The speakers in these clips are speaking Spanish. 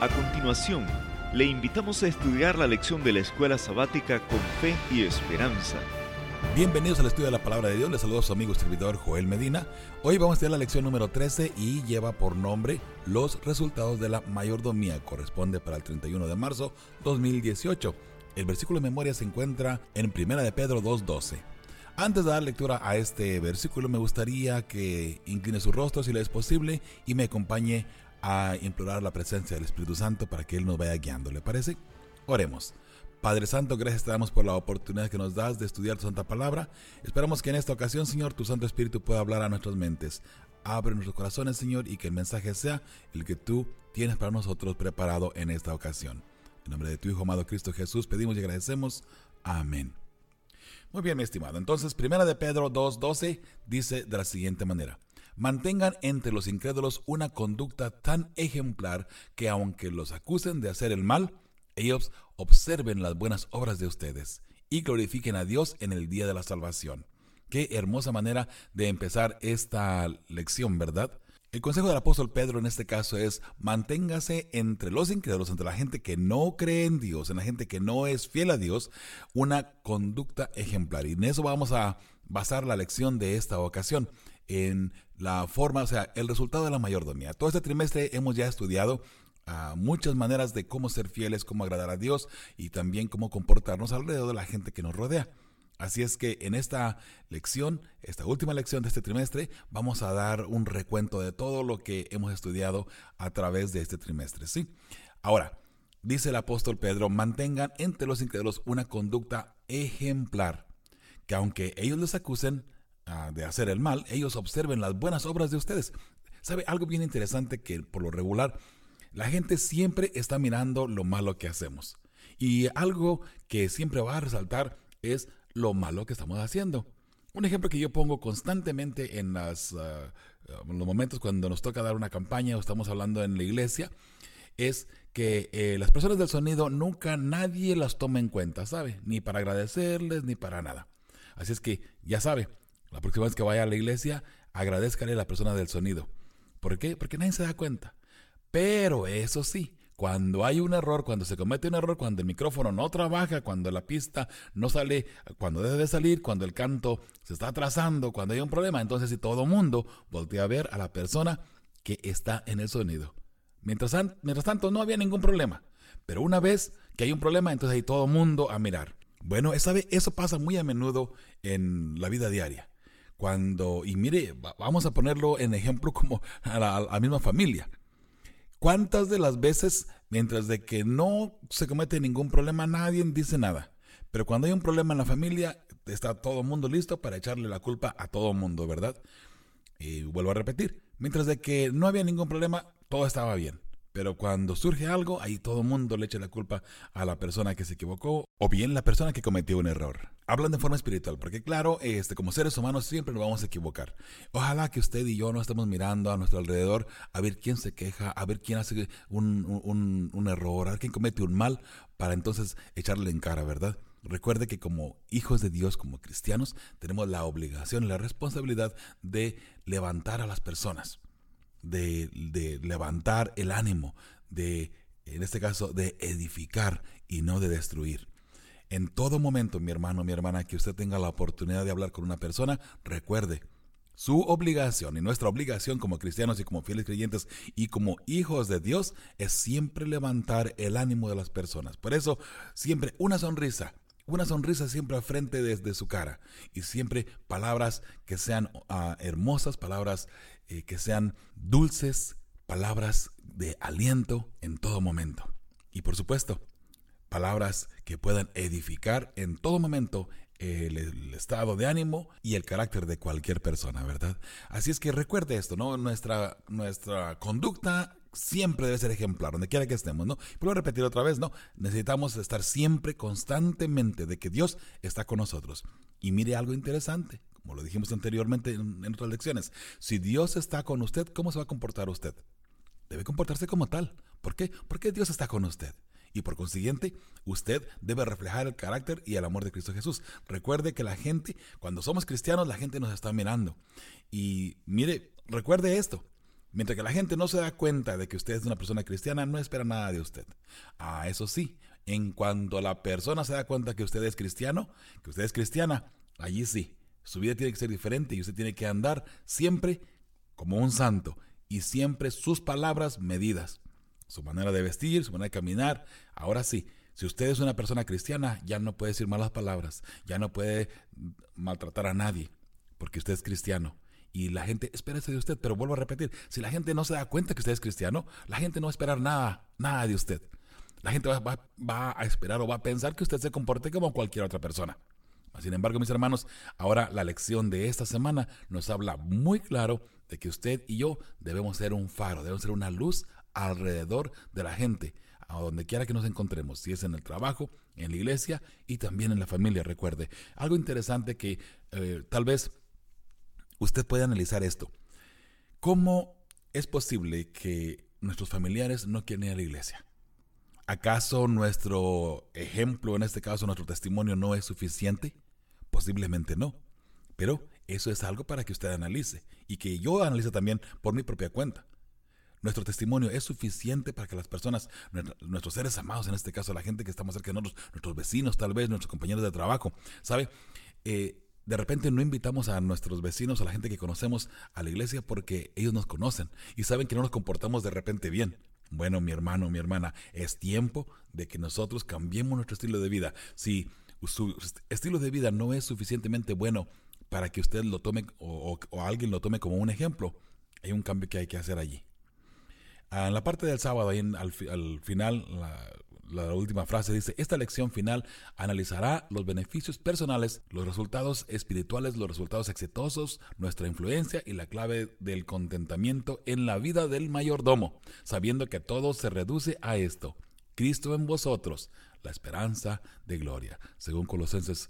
A continuación, le invitamos a estudiar la lección de la escuela sabática con fe y esperanza. Bienvenidos al estudio de la Palabra de Dios. Les saludo a su amigo y servidor Joel Medina. Hoy vamos a estudiar la lección número 13 y lleva por nombre Los resultados de la mayordomía. Corresponde para el 31 de marzo 2018. El versículo de memoria se encuentra en 1 de Pedro 2:12. Antes de dar lectura a este versículo, me gustaría que incline su rostro si le es posible y me acompañe a implorar la presencia del Espíritu Santo para que Él nos vaya guiando. ¿Le parece? Oremos. Padre Santo, gracias te damos por la oportunidad que nos das de estudiar tu Santa Palabra. Esperamos que en esta ocasión, Señor, tu Santo Espíritu pueda hablar a nuestras mentes. Abre nuestros corazones, Señor, y que el mensaje sea el que tú tienes para nosotros preparado en esta ocasión. En nombre de tu Hijo amado Cristo Jesús pedimos y agradecemos. Amén. Muy bien, mi estimado. Entonces, 1 de Pedro 2:12 dice de la siguiente manera: mantengan entre los incrédulos una conducta tan ejemplar que aunque los acusen de hacer el mal, ellos observen las buenas obras de ustedes y glorifiquen a Dios en el día de la salvación. Qué hermosa manera de empezar esta lección, ¿verdad? El consejo del apóstol Pedro en este caso es: manténgase entre los incrédulos, entre la gente que no cree en Dios, en la gente que no es fiel a Dios, una conducta ejemplar. Y en eso vamos a basar la lección de esta ocasión, en la forma, o sea, el resultado de la mayordomía. Todo este trimestre hemos ya estudiado muchas maneras de cómo ser fieles, cómo agradar a Dios y también cómo comportarnos alrededor de la gente que nos rodea. Así es que en esta lección, esta última lección de este trimestre, vamos a dar un recuento de todo lo que hemos estudiado a través de este trimestre, ¿sí? Ahora, dice el apóstol Pedro: mantengan entre los incrédulos una conducta ejemplar, que aunque ellos les acusen de hacer el mal, ellos observen las buenas obras de ustedes. ¿Sabe algo bien interesante? Que por lo regular la gente siempre está mirando lo malo que hacemos, y algo que siempre va a resaltar es lo malo que estamos haciendo. Un ejemplo que yo pongo constantemente en los momentos cuando nos toca dar una campaña o estamos hablando en la iglesia es que las personas del sonido nunca nadie las toma en cuenta, ¿sabe? Ni para agradecerles ni para nada. Así es que ya sabe, la próxima vez que vaya a la iglesia, agradézcale a la persona del sonido. ¿Por qué? Porque nadie se da cuenta. Pero eso sí, cuando hay un error, cuando se comete un error, cuando el micrófono no trabaja, cuando la pista no sale cuando debe de salir, cuando el canto se está atrasando, cuando hay un problema, entonces si todo mundo voltea a ver a la persona que está en el sonido. Mientras tanto no había ningún problema. Pero una vez que hay un problema, entonces hay todo mundo a mirar. Bueno, eso pasa muy a menudo en la vida diaria. Y mire, vamos a ponerlo en ejemplo como a la misma familia. ¿Cuántas de las veces, mientras de que no se comete ningún problema, nadie dice nada? Pero cuando hay un problema en la familia, está todo el mundo listo para echarle la culpa a todo el mundo, ¿verdad? Y vuelvo a repetir, mientras de que no había ningún problema, todo estaba bien. Pero cuando surge algo, ahí todo el mundo le echa la culpa a la persona que se equivocó o bien la persona que cometió un error. Hablan de forma espiritual, porque claro, como seres humanos siempre nos vamos a equivocar. Ojalá que usted y yo no estemos mirando a nuestro alrededor a ver quién se queja, a ver quién hace un error, a ver quién comete un mal, para entonces echarle en cara, ¿verdad? Recuerde que como hijos de Dios, como cristianos, tenemos la obligación y la responsabilidad de levantar a las personas, de levantar el ánimo, en este caso, de edificar y no de destruir. En todo momento, mi hermano, mi hermana, que usted tenga la oportunidad de hablar con una persona, recuerde, su obligación y nuestra obligación como cristianos y como fieles creyentes y como hijos de Dios es siempre levantar el ánimo de las personas. Por eso, siempre una sonrisa siempre al frente de su cara, y siempre palabras que sean hermosas, palabras que sean dulces, palabras de aliento en todo momento. Y por supuesto, palabras que puedan edificar en todo momento el estado de ánimo y el carácter de cualquier persona, ¿verdad? Así es que recuerde esto, ¿no? Nuestra conducta siempre debe ser ejemplar, donde quiera que estemos, ¿no? Pero voy a repetir otra vez, ¿no? Necesitamos estar siempre, constantemente, de que Dios está con nosotros. Y mire algo interesante, como lo dijimos anteriormente en otras lecciones. Si Dios está con usted, ¿cómo se va a comportar usted? Debe comportarse como tal. ¿Por qué? Porque Dios está con usted. Y por consiguiente, usted debe reflejar el carácter y el amor de Cristo Jesús. Recuerde que la gente, cuando somos cristianos, la gente nos está mirando. Y mire, recuerde esto. Mientras que la gente no se da cuenta de que usted es una persona cristiana, no espera nada de usted. Eso sí, en cuanto la persona se da cuenta que usted es cristiano, que usted es cristiana, allí sí, su vida tiene que ser diferente y usted tiene que andar siempre como un santo y siempre sus palabras medidas, su manera de vestir, su manera de caminar. Ahora sí, si usted es una persona cristiana, ya no puede decir malas palabras, ya no puede maltratar a nadie, porque usted es cristiano. Y la gente espera eso de usted, pero vuelvo a repetir, si la gente no se da cuenta que usted es cristiano, la gente no va a esperar nada de usted. La gente va a esperar o va a pensar que usted se comporte como cualquier otra persona. Sin embargo, mis hermanos, ahora la lección de esta semana nos habla muy claro de que usted y yo debemos ser un faro, debemos ser una luz alrededor de la gente, a donde quiera que nos encontremos, si es en el trabajo, en la iglesia y también en la familia. Recuerde, algo interesante que tal vez usted puede analizar esto. ¿Cómo es posible que nuestros familiares no quieren ir a la iglesia? ¿Acaso nuestro ejemplo, en este caso nuestro testimonio, no es suficiente? Posiblemente no. Pero eso es algo para que usted analice y que yo analice también por mi propia cuenta. Nuestro testimonio es suficiente para que las personas, nuestros seres amados, en este caso la gente que está más cerca de nosotros, nuestros vecinos tal vez, nuestros compañeros de trabajo, ¿sabe? De repente no invitamos a nuestros vecinos, a la gente que conocemos a la iglesia porque ellos nos conocen y saben que no nos comportamos de repente bien. Bueno, mi hermano, mi hermana, es tiempo de que nosotros cambiemos nuestro estilo de vida. Si su estilo de vida no es suficientemente bueno para que usted lo tome o alguien lo tome como un ejemplo, hay un cambio que hay que hacer allí. En la parte del sábado, ahí al final, la última frase dice: esta lección final analizará los beneficios personales, los resultados espirituales, los resultados exitosos, nuestra influencia y la clave del contentamiento en la vida del mayordomo, sabiendo que todo se reduce a esto: Cristo en vosotros, la esperanza de gloria, según Colosenses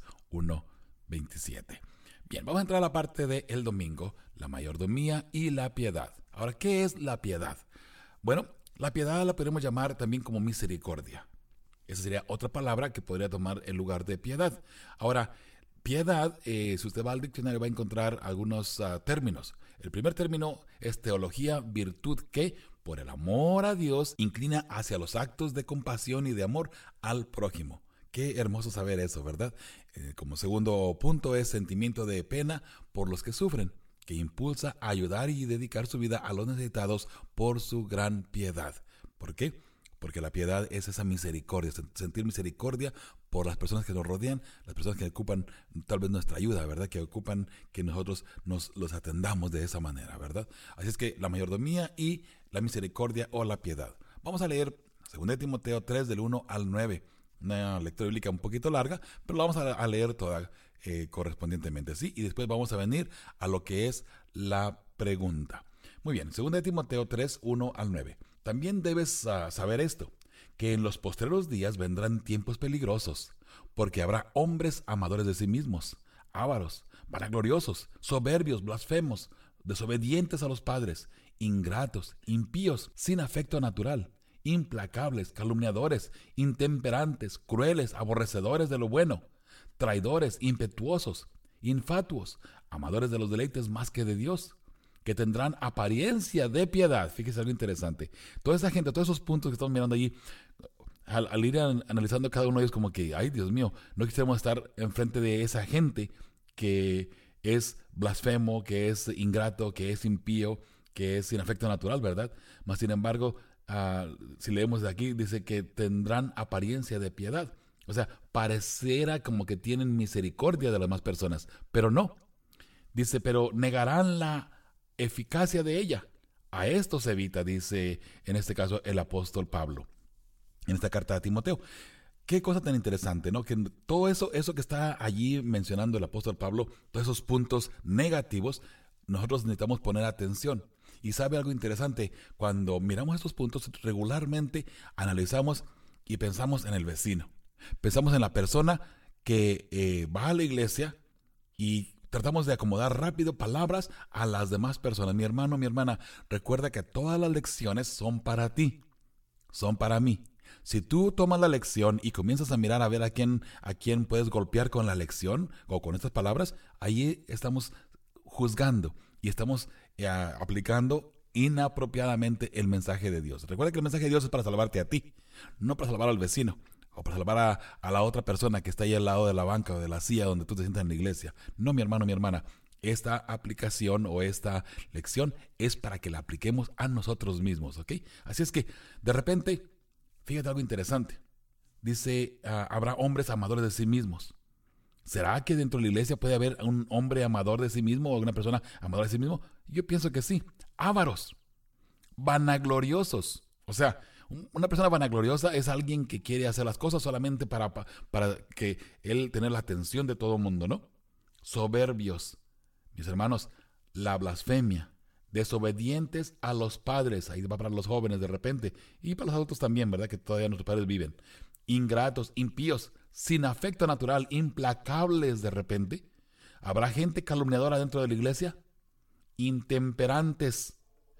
1:27. Bien, vamos a entrar a la parte del domingo, la mayordomía y la piedad. Ahora, ¿qué es la piedad? Bueno, la piedad la podemos llamar también como misericordia. Esa sería otra palabra que podría tomar el lugar de piedad. Ahora, piedad, si usted va al diccionario va a encontrar algunos términos. El primer término es teología, virtud que, por el amor a Dios, inclina hacia los actos de compasión y de amor al prójimo. Qué hermoso saber eso, ¿verdad? Como segundo punto es sentimiento de pena por los que sufren, que impulsa a ayudar y dedicar su vida a los necesitados por su gran piedad. ¿Por qué? Porque la piedad es esa misericordia, sentir misericordia por las personas que nos rodean, las personas que ocupan tal vez nuestra ayuda, ¿verdad? Que ocupan que nosotros los atendamos de esa manera, ¿verdad? Así es que la mayordomía y la misericordia o la piedad. Vamos a leer 2 Timoteo 3 del 1 al 9. Una lectura bíblica un poquito larga, pero la vamos a leer toda correspondientemente, ¿sí? Y después vamos a venir a lo que es la pregunta. Muy bien, 2 Timoteo 3, 1 al 9. También debes saber esto, que en los postreros días vendrán tiempos peligrosos, porque habrá hombres amadores de sí mismos, ávaros, vanagloriosos, soberbios, blasfemos, desobedientes a los padres, ingratos, impíos, sin afecto natural, implacables, calumniadores, intemperantes, crueles, aborrecedores de lo bueno, traidores, impetuosos, infatuos, amadores de los deleites más que de Dios, que tendrán apariencia de piedad. Fíjese algo interesante. Toda esa gente, todos esos puntos que estamos mirando allí, al ir analizando cada uno de ellos, como que, ay Dios mío, no quisiéramos estar enfrente de esa gente que es blasfemo, que es ingrato, que es impío, que es sin afecto natural, ¿verdad? Mas sin embargo, si leemos de aquí, dice que tendrán apariencia de piedad. O sea, pareciera como que tienen misericordia de las demás personas, pero no. Dice, pero negarán la eficacia de ella. A esto se evita, dice en este caso el apóstol Pablo, en esta carta a Timoteo. Qué cosa tan interesante, ¿no? Que todo eso que está allí mencionando el apóstol Pablo, todos esos puntos negativos, nosotros necesitamos poner atención. Y sabe algo interesante, cuando miramos estos puntos, regularmente analizamos y pensamos en el vecino. Pensamos en la persona que va a la iglesia y tratamos de acomodar rápido palabras a las demás personas. Mi hermano, mi hermana, recuerda que todas las lecciones son para ti, son para mí. Si tú tomas la lección y comienzas a mirar a ver a quién puedes golpear con la lección o con estas palabras, ahí estamos juzgando y estamos aplicando inapropiadamente el mensaje de Dios. Recuerda que el mensaje de Dios es para salvarte a ti, no para salvar al vecino o para salvar a la otra persona que está ahí al lado de la banca o de la silla donde tú te sientas en la iglesia. No, mi hermano, mi hermana. Esta aplicación o esta lección es para que la apliquemos a nosotros mismos, ¿ok? Así es que, de repente, fíjate algo interesante. Dice, habrá hombres amadores de sí mismos. ¿Será que dentro de la iglesia puede haber un hombre amador de sí mismo o una persona amadora de sí mismo? Yo pienso que sí. Ávaros, vanagloriosos. O sea, una persona vanagloriosa es alguien que quiere hacer las cosas solamente para que él tener la atención de todo el mundo, ¿no? Soberbios. Mis hermanos, la blasfemia, desobedientes a los padres, ahí va para los jóvenes de repente, y para los adultos también, ¿verdad? Que todavía nuestros padres viven. Ingratos, impíos, sin afecto natural, implacables de repente. ¿Habrá gente calumniadora dentro de la iglesia? Intemperantes,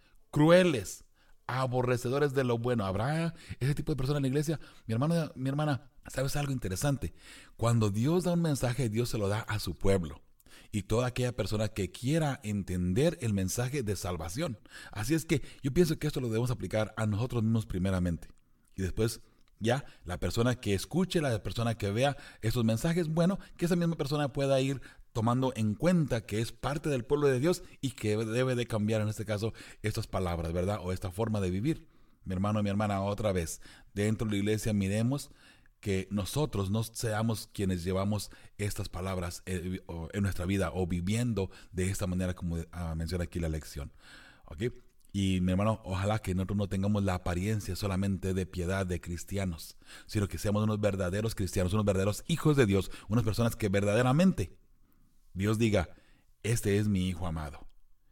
crueles, aborrecedores de lo bueno. ¿Habrá ese tipo de personas en la iglesia? Mi hermano, mi hermana, ¿sabes algo interesante? Cuando Dios da un mensaje, Dios se lo da a su pueblo. Y toda aquella persona que quiera entender el mensaje de salvación. Así es que yo pienso que esto lo debemos aplicar a nosotros mismos primeramente. Y después ya la persona que escuche, la persona que vea estos mensajes, bueno, que esa misma persona pueda ir tomando en cuenta que es parte del pueblo de Dios y que debe de cambiar en este caso estas palabras, ¿verdad? O esta forma de vivir. Mi hermano, mi hermana, otra vez, dentro de la iglesia miremos que nosotros no seamos quienes llevamos estas palabras en nuestra vida o viviendo de esta manera como menciona aquí la lección. ¿Ok? Y mi hermano, ojalá que nosotros no tengamos la apariencia solamente de piedad de cristianos, sino que seamos unos verdaderos cristianos, unos verdaderos hijos de Dios, unas personas que verdaderamente Dios diga, este es mi hijo amado.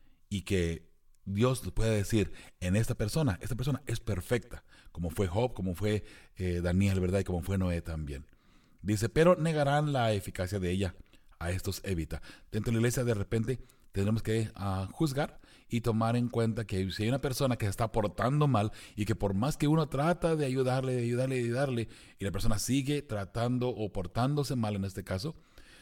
Y que Dios puede decir en esta persona es perfecta, como fue Job, como fue Daniel, ¿verdad? Y como fue Noé también. Dice, pero negarán la eficacia de ella. A estos evita. Dentro de la iglesia de repente tendremos que juzgar y tomar en cuenta que si hay una persona que se está portando mal y que por más que uno trata de ayudarle, y la persona sigue tratando o portándose mal en este caso,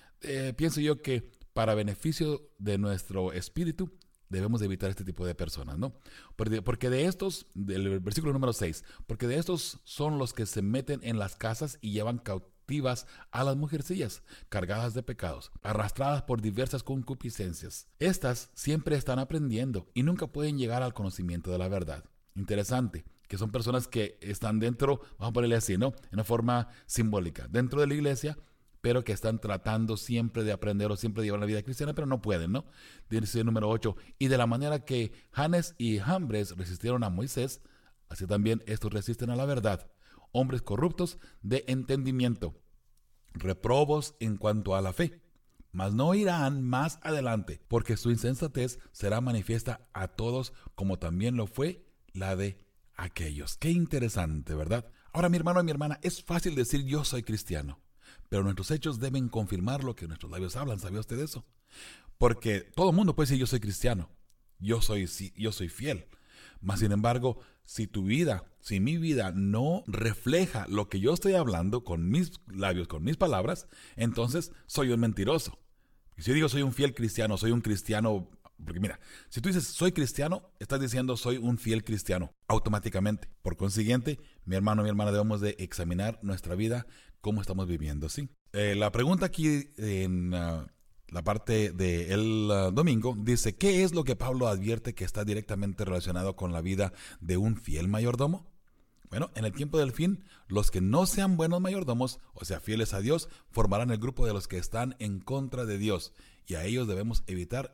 pienso yo que para beneficio de nuestro espíritu debemos de evitar este tipo de personas, ¿no? Porque de estos, del versículo número 6, porque de estos son los que se meten en las casas y llevan cautivas a las mujercillas, cargadas de pecados, arrastradas por diversas concupiscencias. Estas siempre están aprendiendo y nunca pueden llegar al conocimiento de la verdad. Interesante, que son personas que están dentro, vamos a ponerle así, ¿no? En una forma simbólica, dentro de la iglesia, pero que están tratando siempre de aprender o siempre de llevar la vida cristiana, pero no pueden, ¿no? Dice el número 8, y de la manera que Janes y Jambres resistieron a Moisés, así también estos resisten a la verdad. Hombres corruptos de entendimiento, reprobos en cuanto a la fe, mas no irán más adelante, porque su insensatez será manifiesta a todos, como también lo fue la de aquellos. Qué interesante, ¿verdad? Ahora, mi hermano y mi hermana, es fácil decir yo soy cristiano, pero nuestros hechos deben confirmar lo que nuestros labios hablan. ¿Sabía usted eso? Porque todo el mundo puede decir yo soy cristiano, yo soy fiel. Mas sin embargo, si mi vida no refleja lo que yo estoy hablando con mis labios, con mis palabras, entonces soy un mentiroso. Y si yo digo soy un fiel cristiano, soy un cristiano, porque mira, si tú dices soy cristiano, estás diciendo soy un fiel cristiano, automáticamente. Por consiguiente, mi hermano, mi hermana, debemos de examinar nuestra vida, cómo estamos viviendo, ¿sí? La pregunta aquí en la parte del domingo dice, ¿qué es lo que Pablo advierte que está directamente relacionado con la vida de un fiel mayordomo? Bueno, en el tiempo del fin, los que no sean buenos mayordomos, o sea, fieles a Dios, formarán el grupo de los que están en contra de Dios, y a ellos debemos evitar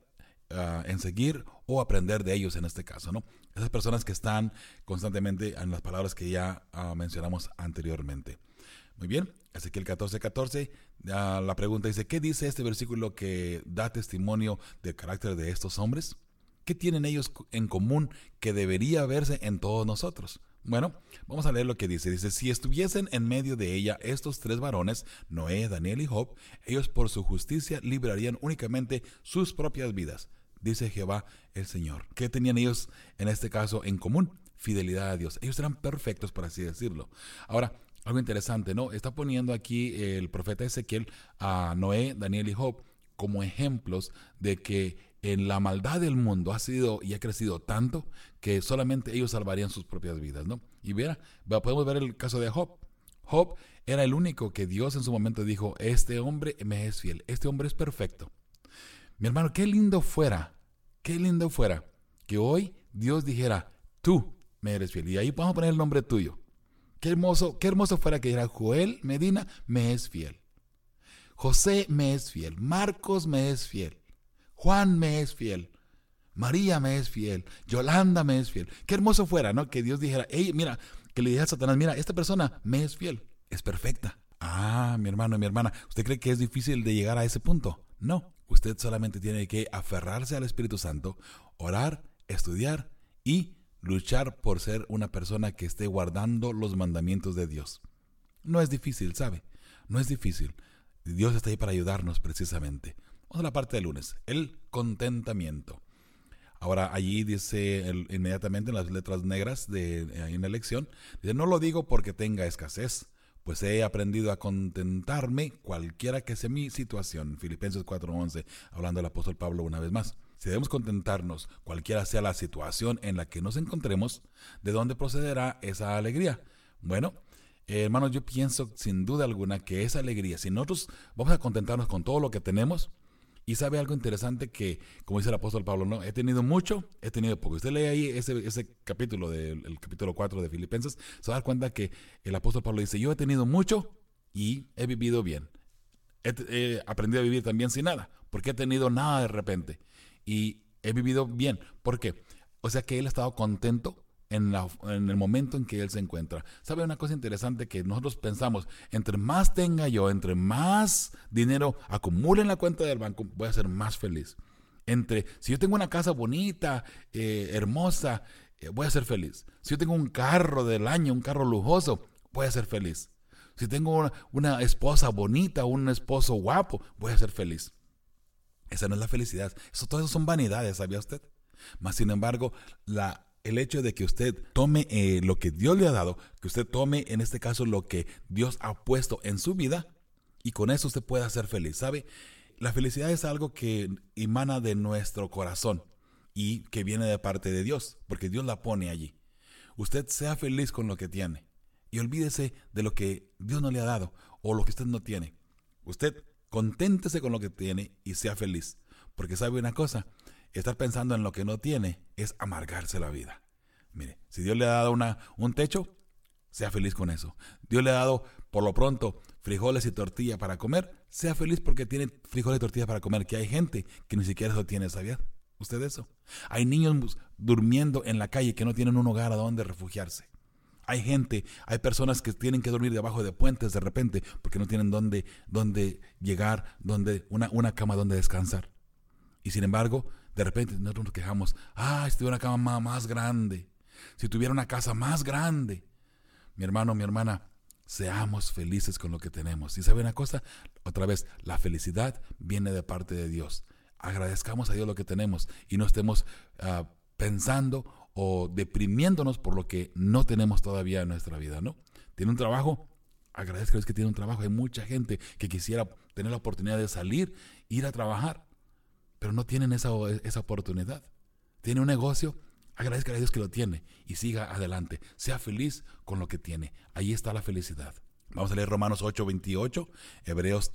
en seguir o aprender de ellos en este caso, ¿no? Esas personas que están constantemente en las palabras que ya mencionamos anteriormente. Muy bien, Ezequiel 14:14, la pregunta dice, ¿qué dice este versículo que da testimonio del carácter de estos hombres? ¿Qué tienen ellos en común que debería verse en todos nosotros? Bueno, vamos a leer lo que dice. Dice, si estuviesen en medio de ella estos tres varones, Noé, Daniel y Job, ellos por su justicia librarían únicamente sus propias vidas, dice Jehová el Señor. ¿Qué tenían ellos en este caso en común? Fidelidad a Dios. Ellos eran perfectos, por así decirlo. Ahora, algo interesante, ¿no? Está poniendo aquí el profeta Ezequiel a Noé, Daniel y Job como ejemplos de que en la maldad del mundo ha sido y ha crecido tanto que solamente ellos salvarían sus propias vidas, ¿no? Y podemos ver el caso de Job. Job era el único que Dios en su momento dijo, este hombre me es fiel, este hombre es perfecto. Mi hermano, qué lindo fuera que hoy Dios dijera, tú me eres fiel. Y ahí vamos a poner el nombre tuyo. Qué hermoso fuera que dijera, Joel Medina me es fiel. José me es fiel. Marcos me es fiel. Juan me es fiel. María me es fiel. Yolanda me es fiel. Qué hermoso fuera, ¿no? Que Dios dijera, hey, mira, que le dijera a Satanás, mira, esta persona me es fiel. Es perfecta. Ah, mi hermano y mi hermana, ¿usted cree que es difícil de llegar a ese punto? No. Usted solamente tiene que aferrarse al Espíritu Santo, orar, estudiar y luchar por ser una persona que esté guardando los mandamientos de Dios. No es difícil, ¿sabe? No es difícil. Dios está ahí para ayudarnos precisamente. Vamos a la parte del lunes, el contentamiento. Ahora allí dice inmediatamente en las letras negras en la lección, dice, no lo digo porque tenga escasez, pues he aprendido a contentarme cualquiera que sea mi situación. Filipenses 4:11, hablando del apóstol Pablo una vez más. Si debemos contentarnos, cualquiera sea la situación en la que nos encontremos, ¿de dónde procederá esa alegría? Bueno, hermanos, yo pienso sin duda alguna que esa alegría, si nosotros vamos a contentarnos con todo lo que tenemos, y sabe algo interesante que, como dice el apóstol Pablo, ¿no? He tenido mucho, he tenido poco. Usted lee ahí ese capítulo, el capítulo 4 de Filipenses, se va a dar cuenta que el apóstol Pablo dice, yo he tenido mucho y he vivido bien. He aprendido a vivir también sin nada, porque he tenido nada de repente. Y he vivido bien. ¿Por qué? O sea que él ha estado contento en el momento en que él se encuentra. ¿Sabe una cosa interesante que nosotros pensamos? Entre más tenga yo, entre más dinero acumule en la cuenta del banco, voy a ser más feliz. Si yo tengo una casa bonita, hermosa, voy a ser feliz. Si yo tengo un carro del año, un carro lujoso, voy a ser feliz. Si tengo una esposa bonita, un esposo guapo, voy a ser feliz. Esa no es la felicidad. Todo eso son vanidades, ¿sabía usted? Mas sin embargo, el hecho de que usted tome lo que Dios le ha dado, que usted tome en este caso lo que Dios ha puesto en su vida, y con eso usted pueda ser feliz, ¿sabe? La felicidad es algo que emana de nuestro corazón y que viene de parte de Dios, porque Dios la pone allí. Usted sea feliz con lo que tiene y olvídese de lo que Dios no le ha dado o lo que usted no tiene. Usted conténtese con lo que tiene y sea feliz, porque sabe una cosa, estar pensando en lo que no tiene es amargarse la vida. Mire, si Dios le ha dado un techo, sea feliz con eso. Dios le ha dado, por lo pronto, frijoles y tortilla para comer, sea feliz porque tiene frijoles y tortilla para comer, que hay gente que ni siquiera eso tiene, ¿sabía usted eso? Hay niños durmiendo en la calle que no tienen un hogar a donde refugiarse. Hay personas que tienen que dormir debajo de puentes de repente porque no tienen dónde llegar, una cama donde descansar. Y sin embargo, de repente nosotros nos quejamos, si tuviera una cama más grande, si tuviera una casa más grande. Mi hermano, mi hermana, seamos felices con lo que tenemos. ¿Y sabe una cosa? Otra vez, la felicidad viene de parte de Dios. Agradezcamos a Dios lo que tenemos y no estemos pensando o deprimiéndonos por lo que no tenemos todavía en nuestra vida, ¿no? ¿Tiene un trabajo? Agradezca a Dios que tiene un trabajo. Hay mucha gente que quisiera tener la oportunidad de salir, ir a trabajar, pero no tienen esa oportunidad. ¿Tiene un negocio? Agradezca a Dios que lo tiene y siga adelante. Sea feliz con lo que tiene. Ahí está la felicidad. Vamos a leer Romanos 8:28, Hebreos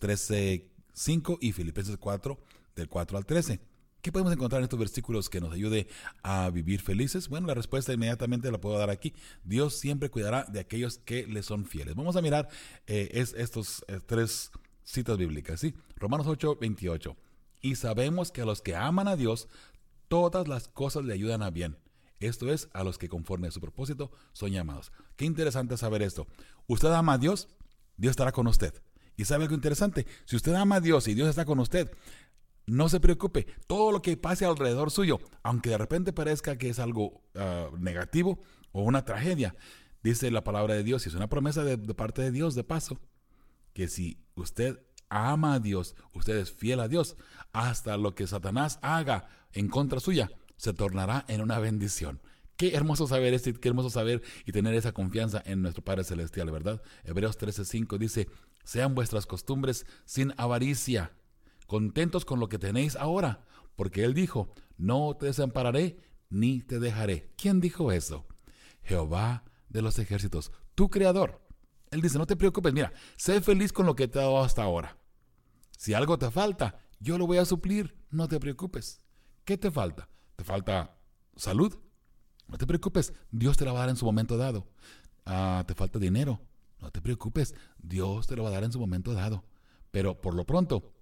13:5 y Filipenses 4, del 4 al 13. ¿Qué podemos encontrar en estos versículos que nos ayude a vivir felices? Bueno, la respuesta inmediatamente la puedo dar aquí. Dios siempre cuidará de aquellos que le son fieles. Vamos a mirar estos tres citas bíblicas, ¿sí? Romanos 8:28. Y sabemos que a los que aman a Dios, todas las cosas le ayudan a bien. Esto es, a los que conforme a su propósito son llamados. Qué interesante saber esto. Usted ama a Dios, Dios estará con usted. Y sabe algo interesante, si usted ama a Dios y Dios está con usted, no se preocupe, todo lo que pase alrededor suyo, aunque de repente parezca que es algo negativo o una tragedia, dice la palabra de Dios, y es una promesa de parte de Dios de paso, que si usted ama a Dios, usted es fiel a Dios, hasta lo que Satanás haga en contra suya, se tornará en una bendición. Qué hermoso saber esto y qué hermoso saber y tener esa confianza en nuestro Padre Celestial, ¿verdad? Hebreos 13:5 dice, sean vuestras costumbres sin avaricia, contentos con lo que tenéis ahora, porque Él dijo, no te desampararé ni te dejaré. ¿Quién dijo eso? Jehová de los ejércitos, tu creador. Él dice, no te preocupes, mira, sé feliz con lo que te he dado hasta ahora. Si algo te falta, yo lo voy a suplir, no te preocupes. ¿Qué te falta? ¿Te falta salud? No te preocupes, Dios te la va a dar en su momento dado. ¿Te falta dinero? No te preocupes, Dios te lo va a dar en su momento dado. Pero por lo pronto,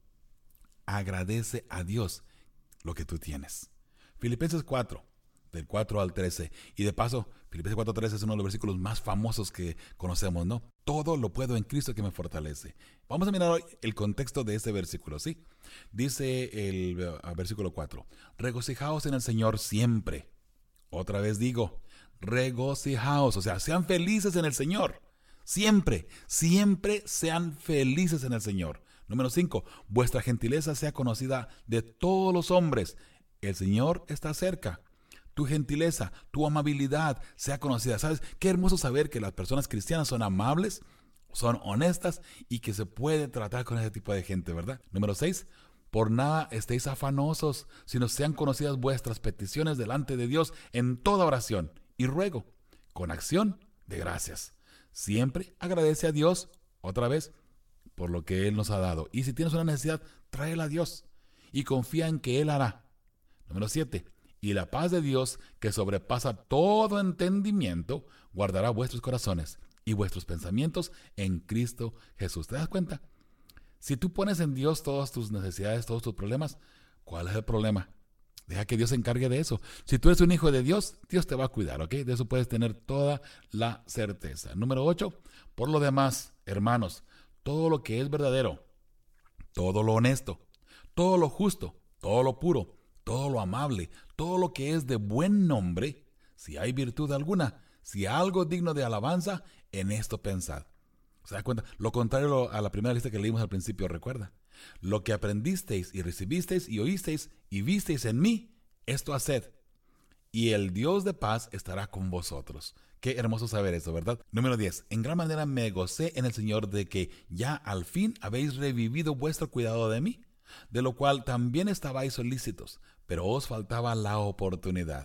agradece a Dios lo que tú tienes. Filipenses 4, del 4 al 13. Y de paso, Filipenses 4:13 es uno de los versículos más famosos que conocemos, ¿no? Todo lo puedo en Cristo que me fortalece. Vamos a mirar hoy el contexto de este versículo, ¿sí? Dice el versículo 4, regocijaos en el Señor siempre. Otra vez digo, regocijaos, o sea, sean felices en el Señor. Siempre, siempre sean felices en el Señor. Número 5, vuestra gentileza sea conocida de todos los hombres. El Señor está cerca. Tu gentileza, tu amabilidad sea conocida. ¿Sabes? Qué hermoso saber que las personas cristianas son amables, son honestas y que se puede tratar con ese tipo de gente, ¿verdad? Número 6, por nada estéis afanosos, sino sean conocidas vuestras peticiones delante de Dios en toda oración y ruego, con acción de gracias. Siempre agradece a Dios, otra vez, por lo que Él nos ha dado. Y si tienes una necesidad, tráela a Dios y confía en que Él hará. Número 7. Y la paz de Dios, que sobrepasa todo entendimiento, guardará vuestros corazones y vuestros pensamientos en Cristo Jesús. ¿Te das cuenta? Si tú pones en Dios todas tus necesidades, todos tus problemas, ¿cuál es el problema? Deja que Dios se encargue de eso. Si tú eres un hijo de Dios, Dios te va a cuidar, ¿ok? De eso puedes tener toda la certeza. Número 8. Por lo demás, hermanos, todo lo que es verdadero, todo lo honesto, todo lo justo, todo lo puro, todo lo amable, todo lo que es de buen nombre, si hay virtud alguna, si algo digno de alabanza, en esto pensad. ¿Se da cuenta? Lo contrario a la primera lista que leímos al principio, recuerda. Lo que aprendisteis y recibisteis y oísteis y visteis en mí, esto haced, y el Dios de paz estará con vosotros. Qué hermoso saber eso, ¿verdad? Número 10. En gran manera me gocé en el Señor de que ya al fin habéis revivido vuestro cuidado de mí, de lo cual también estabais solícitos, pero os faltaba la oportunidad.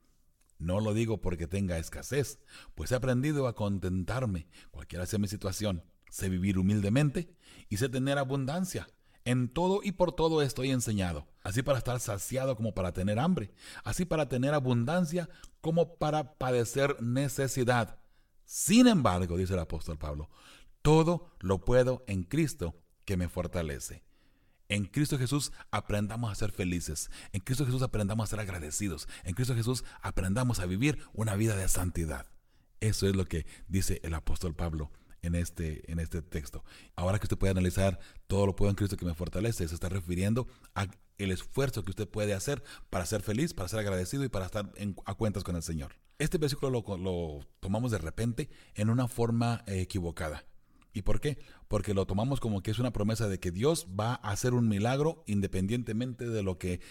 No lo digo porque tenga escasez, pues he aprendido a contentarme, cualquiera sea mi situación. Sé vivir humildemente y sé tener abundancia. En todo y por todo estoy enseñado, así para estar saciado como para tener hambre, así para tener abundancia como para padecer necesidad. Sin embargo, dice el apóstol Pablo, todo lo puedo en Cristo que me fortalece. En Cristo Jesús aprendamos a ser felices. En Cristo Jesús aprendamos a ser agradecidos. En Cristo Jesús aprendamos a vivir una vida de santidad. Eso es lo que dice el apóstol Pablo en este texto. Ahora que usted puede analizar todo lo puedo en Cristo que me fortalece, se está refiriendo al esfuerzo que usted puede hacer para ser feliz, para ser agradecido y para estar a cuentas con el Señor. Este versículo lo tomamos de repente en una forma equivocada. ¿Y por qué? Porque lo tomamos como que es una promesa de que Dios va a hacer un milagro independientemente de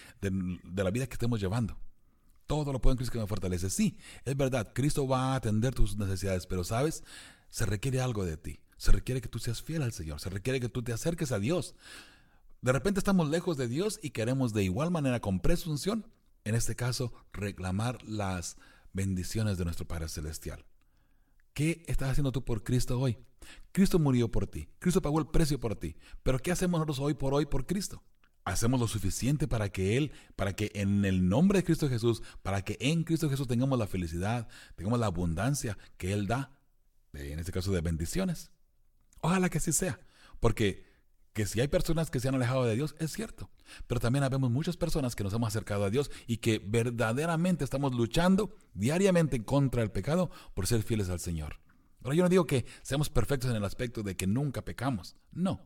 la vida que estemos llevando. Todo lo puedo en Cristo que me fortalece. Sí, es verdad, Cristo va a atender tus necesidades, pero ¿sabes? Se requiere algo de ti. Se requiere que tú seas fiel al Señor. Se requiere que tú te acerques a Dios. De repente estamos lejos de Dios y queremos de igual manera con presunción, en este caso, reclamar las bendiciones de nuestro Padre Celestial. ¿Qué estás haciendo tú por Cristo hoy? Cristo murió por ti. Cristo pagó el precio por ti. Pero ¿qué hacemos nosotros hoy por Cristo? Hacemos lo suficiente para que en el nombre de Cristo Jesús, para que en Cristo Jesús tengamos la felicidad, tengamos la abundancia que Él da, en este caso de bendiciones. Ojalá que así sea, porque que si hay personas que se han alejado de Dios, es cierto, pero también habemos muchas personas que nos hemos acercado a Dios y que verdaderamente estamos luchando diariamente contra el pecado por ser fieles al Señor. Ahora yo no digo que seamos perfectos en el aspecto de que nunca pecamos, no,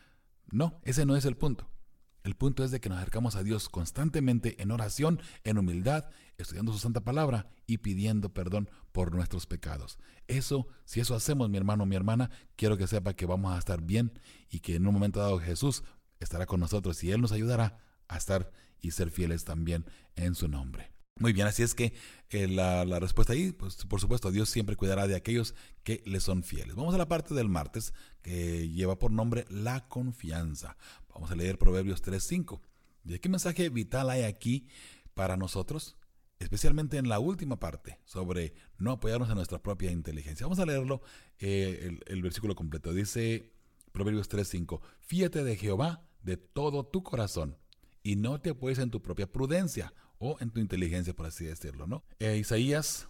ese no es el punto. El punto es de que nos acercamos a Dios constantemente en oración, en humildad, estudiando su santa palabra y pidiendo perdón por nuestros pecados. Si eso hacemos, mi hermano, mi hermana, quiero que sepa que vamos a estar bien y que en un momento dado Jesús estará con nosotros y Él nos ayudará a estar y ser fieles también en su nombre. Muy bien, así es que la respuesta ahí, pues por supuesto, Dios siempre cuidará de aquellos que le son fieles. Vamos a la parte del martes que lleva por nombre la confianza. Vamos a leer Proverbios 3:5. ¿Y qué mensaje vital hay aquí para nosotros? Especialmente en la última parte, sobre no apoyarnos en nuestra propia inteligencia. Vamos a leerlo, el versículo completo. Dice Proverbios 3:5, fíate de Jehová de todo tu corazón y no te apoyes en tu propia prudencia o en tu inteligencia, por así decirlo, ¿no? Isaías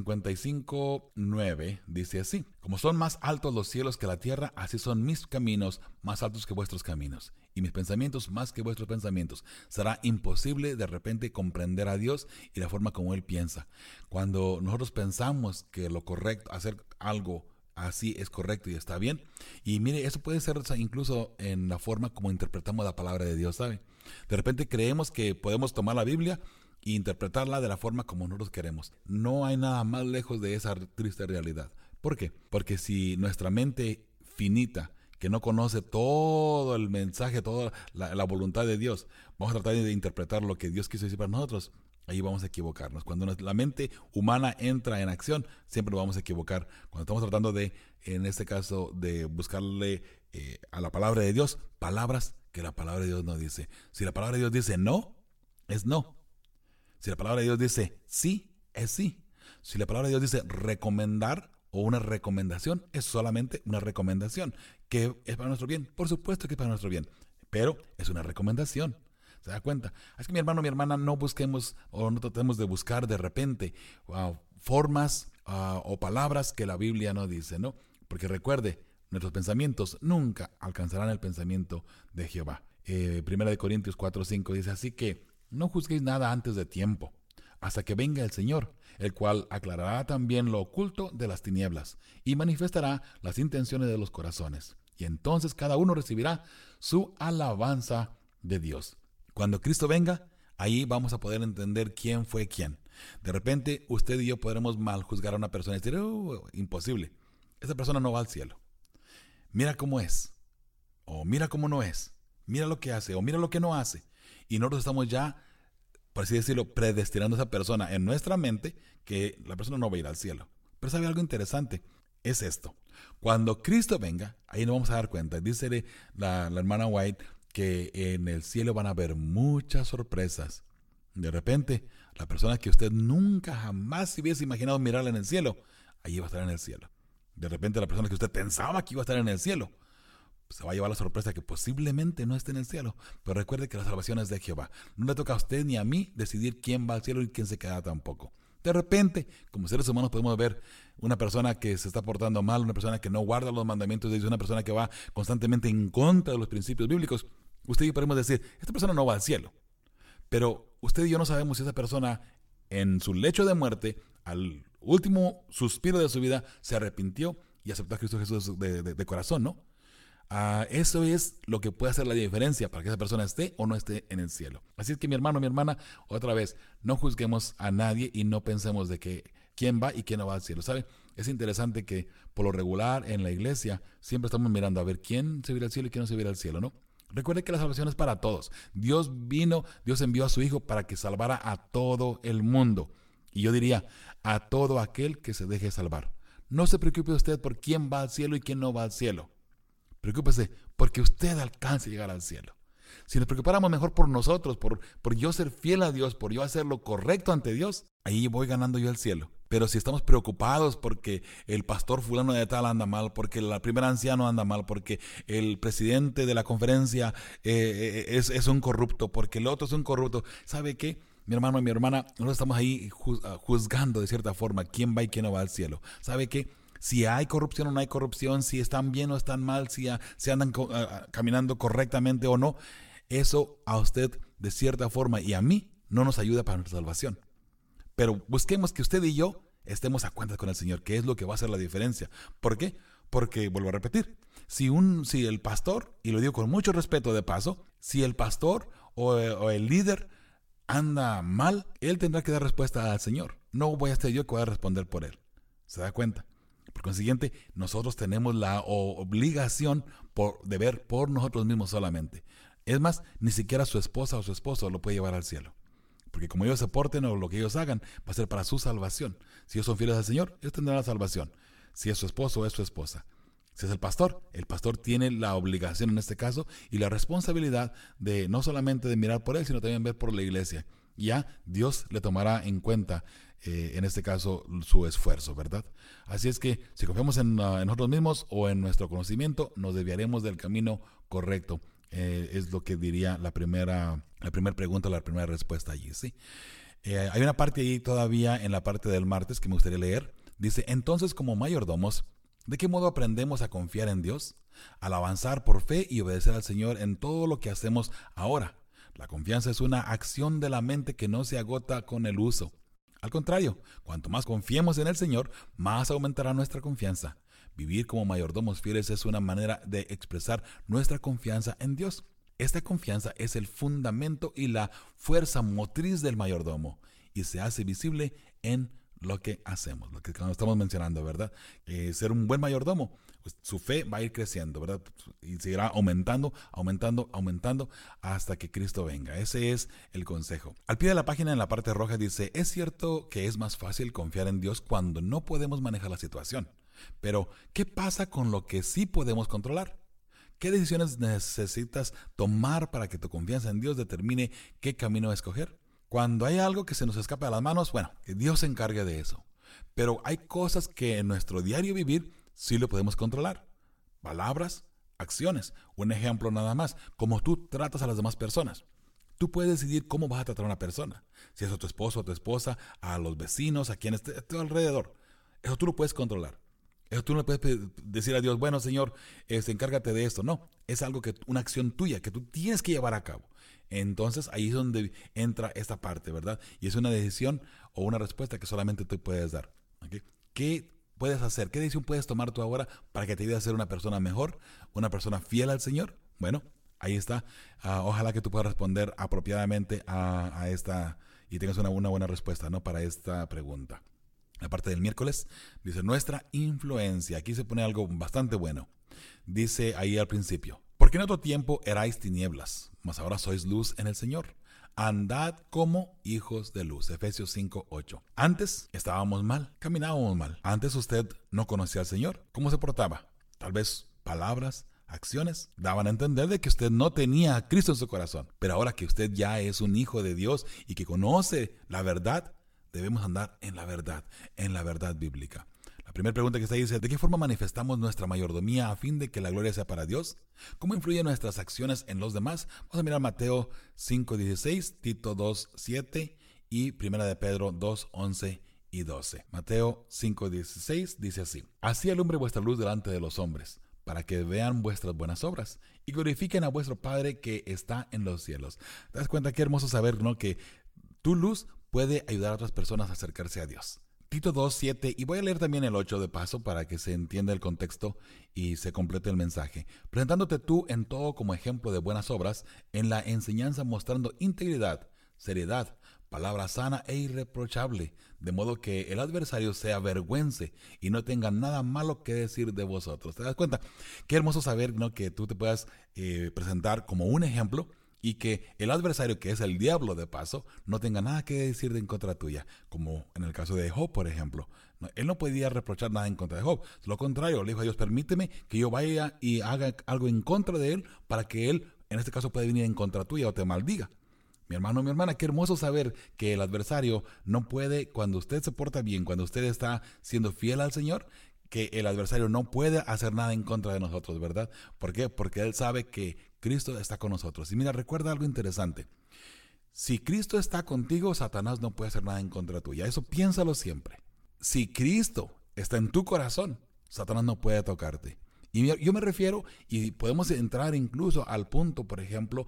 55:9 dice así: como son más altos los cielos que la tierra, así son mis caminos más altos que vuestros caminos, y mis pensamientos más que vuestros pensamientos. Será imposible de repente comprender a Dios y la forma como Él piensa. Cuando nosotros pensamos que lo correcto, hacer algo así es correcto y está bien, y mire, eso puede ser incluso en la forma como interpretamos la palabra de Dios, ¿sabe? De repente creemos que podemos tomar la Biblia e interpretarla de la forma como nosotros queremos. No hay nada más lejos de esa triste realidad. ¿Por qué? Porque si nuestra mente finita, que no conoce todo el mensaje, toda la voluntad de Dios, vamos a tratar de interpretar lo que Dios quiso decir para nosotros, ahí vamos a equivocarnos. Cuando la mente humana entra en acción, siempre vamos a equivocar. Cuando estamos tratando de, en este caso, de buscarle a la palabra de Dios, palabras que la palabra de Dios no dice. Si la palabra de Dios dice no, es no. Si la palabra de Dios dice sí, es sí. Si la palabra de Dios dice recomendar o una recomendación, es solamente una recomendación. ¿Que es para nuestro bien? Por supuesto que es para nuestro bien, pero es una recomendación. ¿Se da cuenta? Es que mi hermano, mi hermana, no busquemos o no tratemos de buscar de repente formas o palabras que la Biblia no dice, ¿no? Porque recuerde, nuestros pensamientos nunca alcanzarán el pensamiento de Jehová. 1 Corintios 4:5 dice así que no juzguéis nada antes de tiempo, hasta que venga el Señor, el cual aclarará también lo oculto de las tinieblas y manifestará las intenciones de los corazones. Y entonces cada uno recibirá su alabanza de Dios. Cuando Cristo venga, ahí vamos a poder entender quién fue quién. De repente, usted y yo podremos mal juzgar a una persona y decir, imposible, esa persona no va al cielo. Mira cómo es, o mira cómo no es, mira lo que hace, o mira lo que no hace. Y nosotros estamos ya, por así decirlo, predestinando a esa persona en nuestra mente que la persona no va a ir al cielo. Pero ¿sabe algo interesante? Es esto. Cuando Cristo venga, ahí nos vamos a dar cuenta. Dice la hermana White que en el cielo van a haber muchas sorpresas. De repente, la persona que usted nunca jamás se hubiese imaginado mirarla en el cielo, ahí va a estar en el cielo. De repente, la persona que usted pensaba que iba a estar en el cielo, se va a llevar la sorpresa que posiblemente no esté en el cielo. Pero recuerde que la salvación es de Jehová. No le toca a usted ni a mí decidir quién va al cielo y quién se queda tampoco. De repente, como seres humanos podemos ver una persona que se está portando mal, una persona que no guarda los mandamientos de Dios, una persona que va constantemente en contra de los principios bíblicos. Usted y yo podemos decir, esta persona no va al cielo. Pero usted y yo no sabemos si esa persona en su lecho de muerte, al último suspiro de su vida, se arrepintió y aceptó a Cristo Jesús de corazón, ¿no? Eso es lo que puede hacer la diferencia para que esa persona esté o no esté en el cielo. Así es que mi hermano, mi hermana, otra vez, no juzguemos a nadie y no pensemos de que quién va y quién no va al cielo, ¿sabe? Es interesante que por lo regular en la iglesia siempre estamos mirando a ver quién se va al cielo y quién no se va al cielo, ¿no? Recuerde que la salvación es para todos. Dios envió a su Hijo para que salvara a todo el mundo. Y yo diría, a todo aquel que se deje salvar. No se preocupe usted por quién va al cielo y quién no va al cielo. Preocúpese porque usted alcance a llegar al cielo. Si nos preocupáramos mejor por nosotros, por yo ser fiel a Dios, por yo hacer lo correcto ante Dios, ahí voy ganando yo el cielo. Pero si estamos preocupados porque el pastor fulano de tal anda mal, porque el primer anciano anda mal, porque el presidente de la conferencia es un corrupto, porque el otro es un corrupto, ¿sabe qué? Mi hermano y mi hermana, nosotros estamos ahí juzgando de cierta forma quién va y quién no va al cielo. ¿Sabe qué? Si hay corrupción o no hay corrupción, si están bien o están mal, si andan caminando correctamente o no, eso a usted de cierta forma y a mí no nos ayuda para nuestra salvación. Pero busquemos que usted y yo estemos a cuentas con el Señor, que es lo que va a hacer la diferencia. ¿Por qué? Porque, vuelvo a repetir, si el pastor, y lo digo con mucho respeto de paso, si el pastor o el líder anda mal, él tendrá que dar respuesta al Señor. No voy a ser yo que voy a responder por él. ¿Se da cuenta? Por consiguiente, nosotros tenemos la obligación de ver por nosotros mismos solamente. Es más, ni siquiera su esposa o su esposo lo puede llevar al cielo. Porque como ellos se porten o lo que ellos hagan, va a ser para su salvación. Si ellos son fieles al Señor, ellos tendrán la salvación. Si es su esposo o es su esposa. Si es el pastor tiene la obligación en este caso y la responsabilidad de no solamente de mirar por él, sino también ver por la iglesia. Ya Dios le tomará en cuenta, en este caso, su esfuerzo, ¿verdad? Así es que si confiamos en nosotros mismos o en nuestro conocimiento, nos desviaremos del camino correcto. Es lo que diría la primera pregunta, la primera respuesta allí, ¿sí? Hay una parte ahí todavía en la parte del martes que me gustaría leer. Dice, entonces como mayordomos, ¿de qué modo aprendemos a confiar en Dios? Al avanzar por fe y obedecer al Señor en todo lo que hacemos ahora. La confianza es una acción de la mente que no se agota con el uso. Al contrario, cuanto más confiemos en el Señor, más aumentará nuestra confianza. Vivir como mayordomos fieles es una manera de expresar nuestra confianza en Dios. Esta confianza es el fundamento y la fuerza motriz del mayordomo y se hace visible en lo que hacemos, lo que estamos mencionando, ¿verdad? Ser un buen mayordomo, pues, su fe va a ir creciendo, ¿verdad? Y seguirá aumentando hasta que Cristo venga. Ese es el consejo. Al pie de la página, en la parte roja, dice, es cierto que es más fácil confiar en Dios cuando no podemos manejar la situación. Pero, ¿qué pasa con lo que sí podemos controlar? ¿Qué decisiones necesitas tomar para que tu confianza en Dios determine qué camino escoger? Cuando hay algo que se nos escapa de las manos, bueno, que Dios se encargue de eso. Pero hay cosas que en nuestro diario vivir sí lo podemos controlar. Palabras, acciones. Un ejemplo nada más, como tú tratas a las demás personas. Tú puedes decidir cómo vas a tratar a una persona. Si es a tu esposo, a tu esposa, a los vecinos, a quien esté a tu alrededor. Eso tú lo puedes controlar. Eso tú no le puedes decir a Dios, bueno, Señor, encárgate de esto. No, es algo una acción tuya que tú tienes que llevar a cabo. Entonces ahí es donde entra esta parte, ¿verdad? Y es una decisión o una respuesta que solamente tú puedes dar. ¿Okay? ¿Qué puedes hacer? ¿Qué decisión puedes tomar tú ahora para que te ayude a ser una persona mejor, una persona fiel al Señor? Bueno, ahí está. Ojalá que tú puedas responder apropiadamente a esta y tengas una buena respuesta, ¿no? Para esta pregunta. La parte del miércoles dice nuestra influencia. Aquí se pone algo bastante bueno. Dice ahí al principio, porque en otro tiempo erais tinieblas, mas ahora sois luz en el Señor. Andad como hijos de luz. Efesios 5:8. Antes estábamos mal, caminábamos mal. Antes usted no conocía al Señor. ¿Cómo se portaba? Tal vez palabras, acciones daban a entender de que usted no tenía a Cristo en su corazón. Pero ahora que usted ya es un hijo de Dios y que conoce la verdad, debemos andar en la verdad bíblica. La primera pregunta que está ahí dice, ¿de qué forma manifestamos nuestra mayordomía a fin de que la gloria sea para Dios? ¿Cómo influyen nuestras acciones en los demás? Vamos a mirar Mateo 5:16, Tito 2:7 y 1 de Pedro 2:11 y 12. Mateo 5:16 dice así, así alumbre vuestra luz delante de los hombres, para que vean vuestras buenas obras y glorifiquen a vuestro Padre que está en los cielos. ¿Te das cuenta qué hermoso saber, ¿no? Que tu luz puede ayudar a otras personas a acercarse a Dios? Tito 2:7, y voy a leer también el 8 de paso para que se entienda el contexto y se complete el mensaje. Presentándote tú en todo como ejemplo de buenas obras, en la enseñanza mostrando integridad, seriedad, palabra sana e irreprochable, de modo que el adversario se avergüence y no tenga nada malo que decir de vosotros. ¿Te das cuenta? Qué hermoso saber, ¿no? Que tú te puedas presentar como un ejemplo y que el adversario, que es el diablo de paso, no tenga nada que decir de en contra tuya, como en el caso de Job, por ejemplo. Él no podía reprochar nada en contra de Job. Lo contrario, le dijo a Dios, permíteme que yo vaya y haga algo en contra de él para que él, en este caso, pueda venir en contra tuya o te maldiga. Mi hermano, mi hermana, qué hermoso saber que el adversario no puede, cuando usted se porta bien, cuando usted está siendo fiel al Señor, que el adversario no puede hacer nada en contra de nosotros, ¿verdad? ¿Por qué? Porque él sabe que Cristo está con nosotros. Y mira, recuerda algo interesante. Si Cristo está contigo, Satanás no puede hacer nada en contra tuya. Eso piénsalo siempre. Si Cristo está en tu corazón, Satanás no puede tocarte. Y yo me refiero, y podemos entrar incluso al punto, por ejemplo,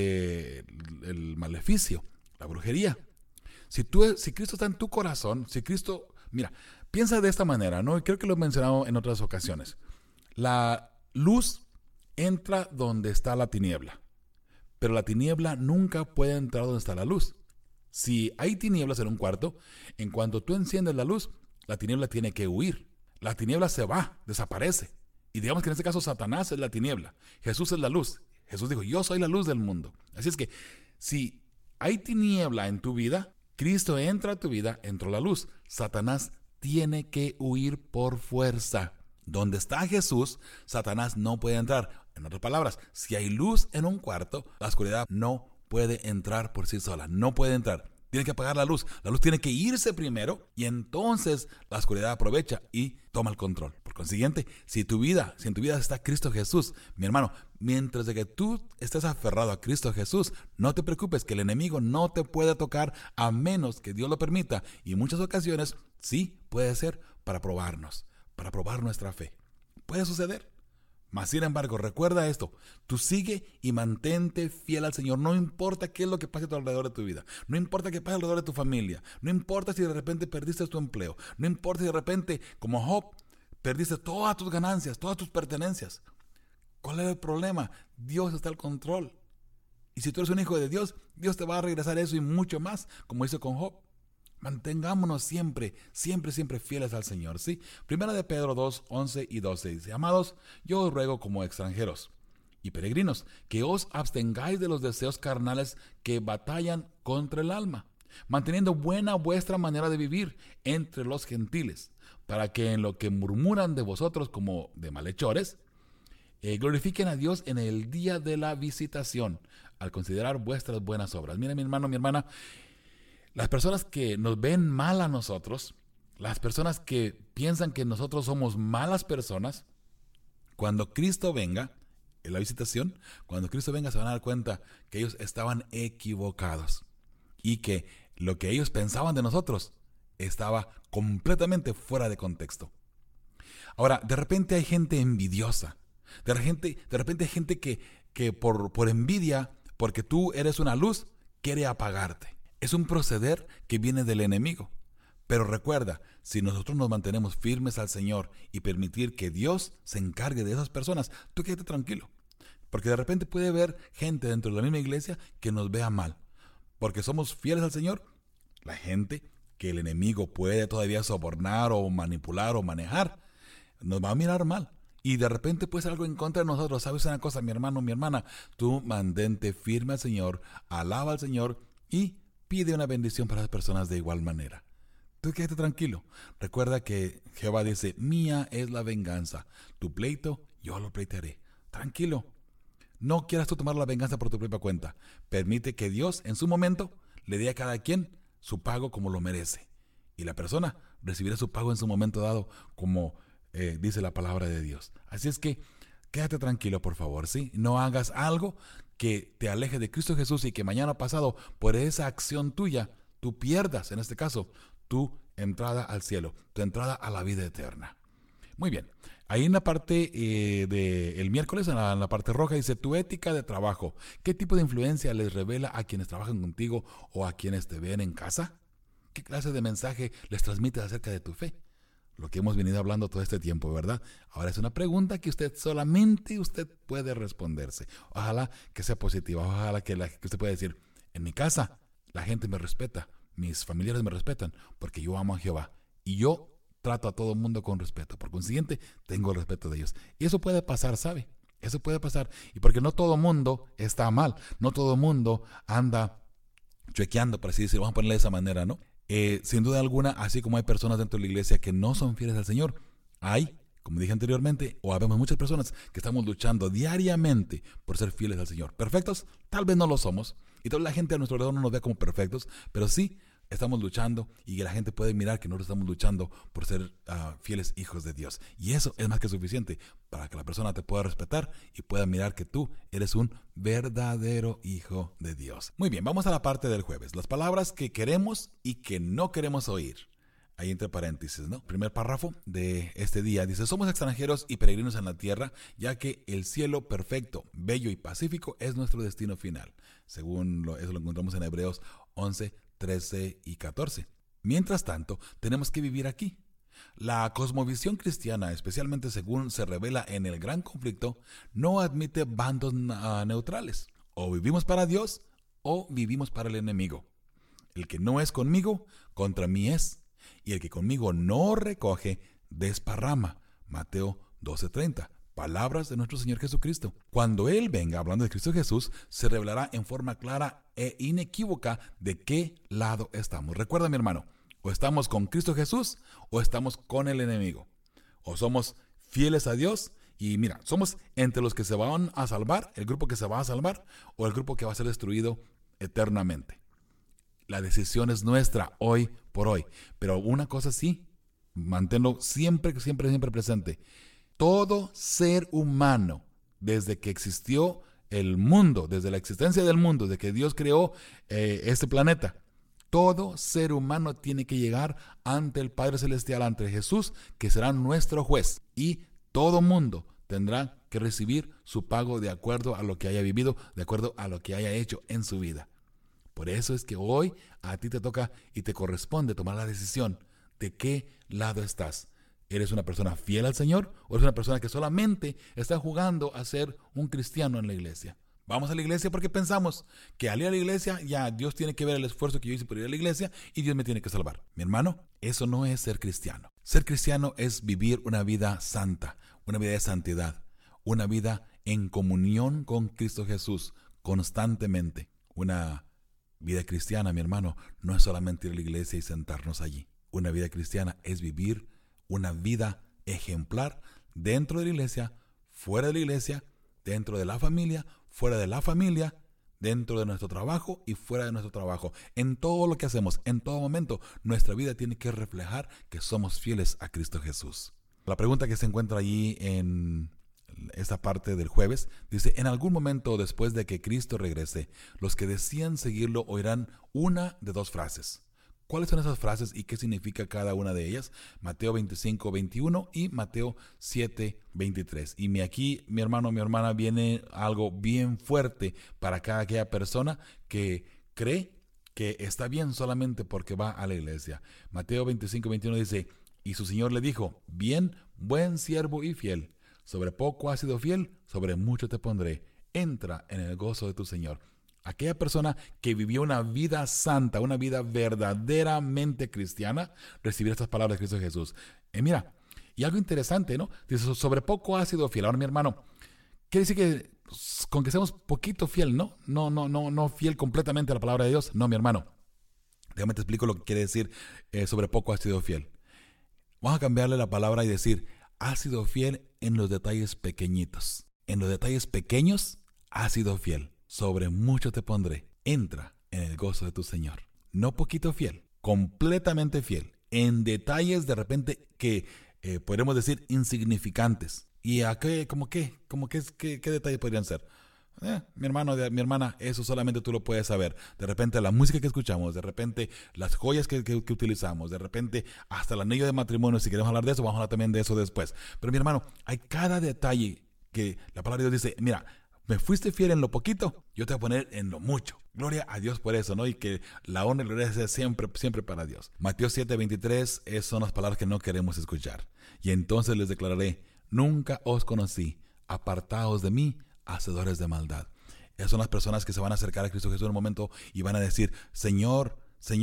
del maleficio, la brujería. Si Cristo está en tu corazón, si Cristo, mira, piensa de esta manera, ¿no? Y creo que lo he mencionado en otras ocasiones. La luz entra donde está la tiniebla, pero la tiniebla nunca puede entrar donde está la luz. Si hay tinieblas en un cuarto, en cuanto tú enciendes la luz, la tiniebla tiene que huir. La tiniebla se va, desaparece. Y digamos que en este caso Satanás es la tiniebla, Jesús es la luz. Jesús dijo, yo soy la luz del mundo. Así es que si hay tiniebla en tu vida, Cristo entra a tu vida, entró la luz. Satanás tiene que huir por fuerza. Donde está Jesús, Satanás no puede entrar. En otras palabras, si hay luz en un cuarto, la oscuridad no puede entrar por sí sola, no puede entrar. Tiene que apagar la luz tiene que irse primero y entonces la oscuridad aprovecha y toma el control. Por consiguiente, si en tu vida está Cristo Jesús, mi hermano, mientras de que tú estés aferrado a Cristo Jesús, no te preocupes que el enemigo no te puede tocar a menos que Dios lo permita. Y en muchas ocasiones sí puede ser para probarnos, para probar nuestra fe. Puede suceder. Mas, sin embargo, recuerda esto, tú sigue y mantente fiel al Señor, no importa qué es lo que pase a tu alrededor de tu vida, no importa qué pase alrededor de tu familia, no importa si de repente perdiste tu empleo, no importa si de repente, como Job, perdiste todas tus ganancias, todas tus pertenencias. ¿Cuál es el problema? Dios está al control. Y si tú eres un hijo de Dios, Dios te va a regresar eso y mucho más, como hizo con Job. Mantengámonos siempre fieles al Señor, ¿sí? Primera de Pedro 2, 11 y 12 dice: Amados, yo os ruego como extranjeros y peregrinos, que os abstengáis de los deseos carnales que batallan contra el alma, manteniendo buena vuestra manera de vivir entre los gentiles, para que en lo que murmuran de vosotros como de malhechores, glorifiquen a Dios en el día de la visitación, al considerar vuestras buenas obras. Mira, mi hermano, mi hermana, las personas que nos ven mal a nosotros, las personas que piensan que nosotros somos malas personas, cuando Cristo venga, en la visitación, cuando Cristo venga se van a dar cuenta que ellos estaban equivocados y que lo que ellos pensaban de nosotros estaba completamente fuera de contexto. Ahora, de repente hay gente envidiosa, de repente hay gente que por envidia, porque tú eres una luz, quiere apagarte. Es un proceder que viene del enemigo. Pero recuerda, si nosotros nos mantenemos firmes al Señor y permitir que Dios se encargue de esas personas, tú quédate tranquilo. Porque de repente puede haber gente dentro de la misma iglesia que nos vea mal. Porque somos fieles al Señor, la gente que el enemigo puede todavía sobornar o manipular o manejar, nos va a mirar mal. Y de repente puede ser algo en contra de nosotros. ¿Sabes una cosa, mi hermano, mi hermana? Tú mantente firme al Señor, alaba al Señor y pide una bendición para las personas de igual manera. Tú quédate tranquilo. Recuerda que Jehová dice: mía es la venganza. Tu pleito, yo lo pleitearé. Tranquilo. No quieras tú tomar la venganza por tu propia cuenta. Permite que Dios, en su momento, le dé a cada quien su pago como lo merece. Y la persona recibirá su pago en su momento dado, como dice la palabra de Dios. Así es que quédate tranquilo, por favor, ¿sí? No hagas algo que te aleje de Cristo Jesús y que mañana pasado, por esa acción tuya, tú pierdas, en este caso, tu entrada al cielo, tu entrada a la vida eterna. Muy bien. Ahí en la parte del miércoles, en la parte roja, dice: tu ética de trabajo. ¿Qué tipo de influencia les revela a quienes trabajan contigo o a quienes te ven en casa? ¿Qué clase de mensaje les transmites acerca de tu fe? Lo que hemos venido hablando todo este tiempo, ¿verdad? Ahora es una pregunta que solamente usted puede responderse. Ojalá que sea positiva, ojalá que usted pueda decir: en mi casa la gente me respeta, mis familiares me respetan, porque yo amo a Jehová y yo trato a todo el mundo con respeto. Por consiguiente, tengo el respeto de ellos. Y eso puede pasar, ¿sabe? Eso puede pasar. Y porque no todo el mundo está mal, no todo el mundo anda chequeando, por así decirlo, vamos a ponerle de esa manera, ¿no? Sin duda alguna, así como hay personas dentro de la iglesia que no son fieles al Señor, hay, como dije anteriormente, o habemos muchas personas que estamos luchando diariamente por ser fieles al Señor. ¿Perfectos? Tal vez no lo somos. Y toda la gente a nuestro alrededor no nos ve como perfectos, pero sí estamos luchando y que la gente puede mirar que nosotros estamos luchando por ser fieles hijos de Dios. Y eso es más que suficiente para que la persona te pueda respetar y pueda mirar que tú eres un verdadero hijo de Dios. Muy bien, vamos a la parte del jueves. Las palabras que queremos y que no queremos oír. Ahí entre paréntesis, ¿no? Primer párrafo de este día dice: somos extranjeros y peregrinos en la tierra, ya que el cielo perfecto, bello y pacífico es nuestro destino final. Según eso lo encontramos en Hebreos 11, 13 y 14. Mientras tanto, tenemos que vivir aquí. La cosmovisión cristiana, especialmente según se revela en el gran conflicto, no admite bandos neutrales. O vivimos para Dios o vivimos para el enemigo. El que no es conmigo, contra mí es. Y el que conmigo no recoge, desparrama. Mateo 12:30. Palabras de nuestro Señor Jesucristo. Cuando Él venga, hablando de Cristo Jesús, se revelará en forma clara e inequívoca de qué lado estamos. Recuerda, mi hermano, o estamos con Cristo Jesús o estamos con el enemigo. O somos fieles a Dios. Y mira, somos entre los que se van a salvar, el grupo que se va a salvar o el grupo que va a ser destruido eternamente. La decisión es nuestra hoy por hoy. Pero una cosa sí, manténlo siempre presente. Todo ser humano, desde que existió el mundo, desde la existencia del mundo, desde que Dios creó este planeta, todo ser humano tiene que llegar ante el Padre Celestial, ante Jesús, que será nuestro juez. Y todo mundo tendrá que recibir su pago de acuerdo a lo que haya vivido, de acuerdo a lo que haya hecho en su vida. Por eso es que hoy a ti te toca y te corresponde tomar la decisión de qué lado estás. ¿Eres una persona fiel al Señor o eres una persona que solamente está jugando a ser un cristiano en la iglesia? Vamos a la iglesia porque pensamos que al ir a la iglesia ya Dios tiene que ver el esfuerzo que yo hice por ir a la iglesia y Dios me tiene que salvar. Mi hermano, eso no es ser cristiano. Ser cristiano es vivir una vida santa, una vida de santidad, una vida en comunión con Cristo Jesús constantemente. Una vida cristiana, mi hermano, no es solamente ir a la iglesia y sentarnos allí. Una vida cristiana es vivir una vida ejemplar dentro de la iglesia, fuera de la iglesia, dentro de la familia, fuera de la familia, dentro de nuestro trabajo y fuera de nuestro trabajo. En todo lo que hacemos, en todo momento, nuestra vida tiene que reflejar que somos fieles a Cristo Jesús. La pregunta que se encuentra allí en esta parte del jueves dice: en algún momento después de que Cristo regrese, los que decían seguirlo oirán una de dos frases. ¿Cuáles son esas frases y qué significa cada una de ellas? Mateo 25:21 y Mateo 7:23. Y aquí, mi hermano, mi hermana, viene algo bien fuerte para cada aquella persona que cree que está bien solamente porque va a la iglesia. Mateo 25:21 dice: y su Señor le dijo: bien, buen siervo y fiel. Sobre poco has sido fiel, sobre mucho te pondré. Entra en el gozo de tu Señor. Aquella persona que vivió una vida santa, una vida verdaderamente cristiana, recibirá estas palabras de Cristo Jesús. Mira, y algo interesante, ¿no? Dice: sobre poco has sido fiel. Ahora, mi hermano, quiere decir que con que seamos poquito fiel, ¿no? No fiel completamente a la palabra de Dios. No, mi hermano. Déjame te explico lo que quiere decir sobre poco has sido fiel. Vamos a cambiarle la palabra y decir: has sido fiel en los detalles pequeñitos. En los detalles pequeños has sido fiel. Sobre mucho te pondré. Entra en el gozo de tu Señor. No poquito fiel, completamente fiel. En detalles de repente que podríamos decir insignificantes. ¿Y a qué? ¿Qué detalles podrían ser? Mi hermano, mi hermana, eso solamente tú lo puedes saber. De repente la música que escuchamos, de repente las joyas que utilizamos, de repente hasta el anillo de matrimonio. Si queremos hablar de eso, vamos a hablar también de eso después. Pero mi hermano, hay cada detalle que la palabra de Dios dice: mira, me fuiste fiel en lo poquito, yo te voy a poner en lo mucho. Gloria a Dios por eso, ¿no? Y que la honra y la gloria sea siempre para Dios. Mateo 7:23 son las palabras que no queremos escuchar. Y entonces les declararé: nunca os conocí, apartaos de mí, hacedores de maldad. Esas son las personas que se van a acercar a Cristo Jesús en un momento y van a decir: Señor,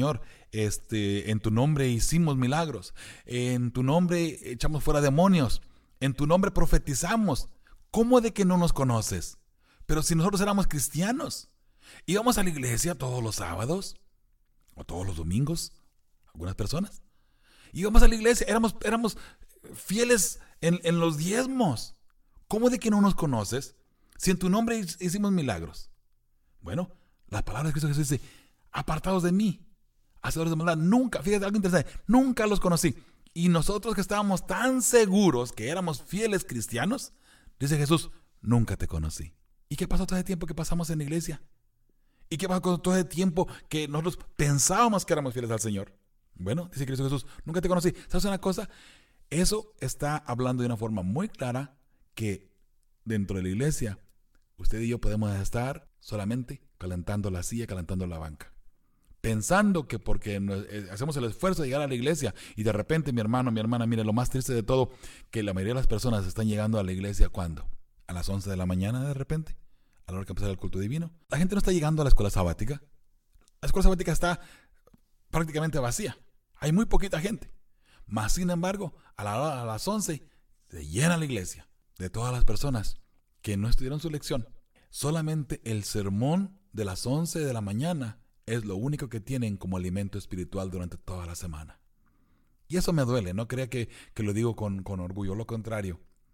en tu nombre hicimos milagros, en tu nombre echamos fuera demonios, en tu nombre profetizamos. ¿Cómo de que no nos conoces? Pero si nosotros éramos cristianos, íbamos a la iglesia todos los sábados o todos los domingos, algunas personas, íbamos a la iglesia, éramos fieles en los diezmos. ¿Cómo de que no nos conoces? Si en tu nombre hicimos milagros. Bueno, la palabra de Cristo Jesús dice: apartados de mí, hacedores de maldad. Nunca, fíjate algo interesante, nunca los conocí. Y nosotros que estábamos tan seguros que éramos fieles cristianos, dice Jesús: nunca te conocí. ¿Y qué pasó todo ese tiempo que pasamos en la iglesia? ¿Y qué pasó con todo ese tiempo que nosotros pensábamos que éramos fieles al Señor? Bueno, dice Cristo Jesús: nunca te conocí. ¿Sabes una cosa? Eso está hablando de una forma muy clara que dentro de la iglesia usted y yo podemos estar solamente calentando la silla, calentando la banca, pensando que porque hacemos el esfuerzo de llegar a la iglesia. Y de repente, mi hermano, mi hermana, mire, lo más triste de todo, que la mayoría de las personas están llegando a la iglesia ¿cuándo? A las 11 de la mañana de repente, a la hora que empezar el culto divino. La gente no está llegando a la escuela sabática. La escuela sabática está prácticamente vacía. Hay muy poquita gente. Más sin embargo, a las 11 se llena la iglesia de todas las personas que no estudiaron su lección. Solamente el sermón de las 11 de la mañana es lo único que tienen como alimento espiritual durante toda la semana. Y eso me duele, no crea que lo digo con orgullo, lo contrario.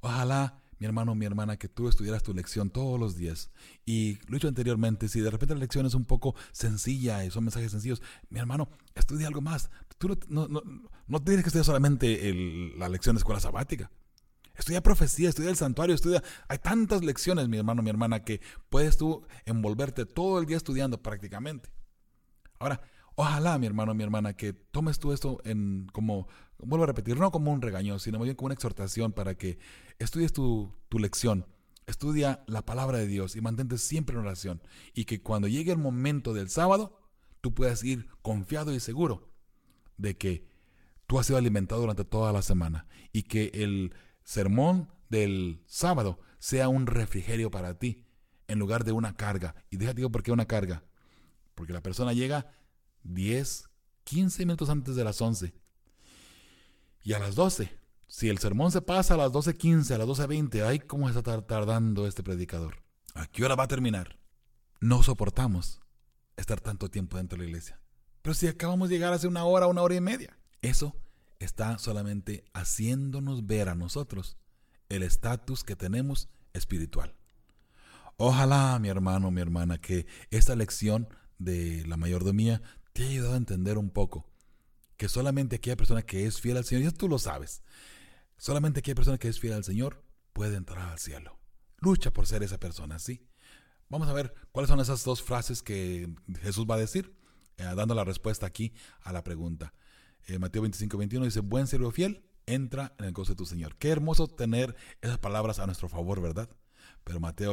Ojalá, mi hermano, mi hermana, que tú estudiaras tu lección todos los días. Y lo he dicho anteriormente, si de repente la lección es un poco sencilla y son mensajes sencillos, mi hermano, estudia algo más. Tú no tienes que estudiar solamente la lección de escuela sabática. Estudia profecía, estudia el santuario, Hay tantas lecciones, mi hermano, mi hermana, que puedes tú envolverte todo el día estudiando prácticamente. Ahora, ojalá, mi hermano, mi hermana, que tomes tú esto vuelvo a repetir, no como un regaño, sino más bien como una exhortación para que estudies tu lección. Estudia la palabra de Dios y mantente siempre en oración. Y que cuando llegue el momento del sábado, tú puedas ir confiado y seguro de que tú has sido alimentado durante toda la semana. Y que el sermón del sábado sea un refrigerio para ti en lugar de una carga. Y déjate digo por qué una carga. Porque la persona llega 10, 15 minutos antes de las 11. Y a las 12, si el sermón se pasa a las 12:15, a las 12:20, ay, cómo está tardando este predicador. ¿A qué hora va a terminar? No soportamos estar tanto tiempo dentro de la iglesia. Pero si acabamos de llegar hace una hora y media. Eso está solamente haciéndonos ver a nosotros el estatus que tenemos espiritual. Ojalá, mi hermano, mi hermana, que esta lección de la mayordomía te haya ayudado a entender un poco que solamente aquella persona que es fiel al Señor, y eso tú lo sabes, solamente aquella persona que es fiel al Señor puede entrar al cielo. Lucha por ser esa persona, ¿sí? Vamos a ver cuáles son esas dos frases que Jesús va a decir, dando la respuesta aquí a la pregunta. Mateo 25:21 dice, buen siervo fiel, entra en el gozo de tu Señor. Qué hermoso tener esas palabras a nuestro favor, ¿verdad? Pero Mateo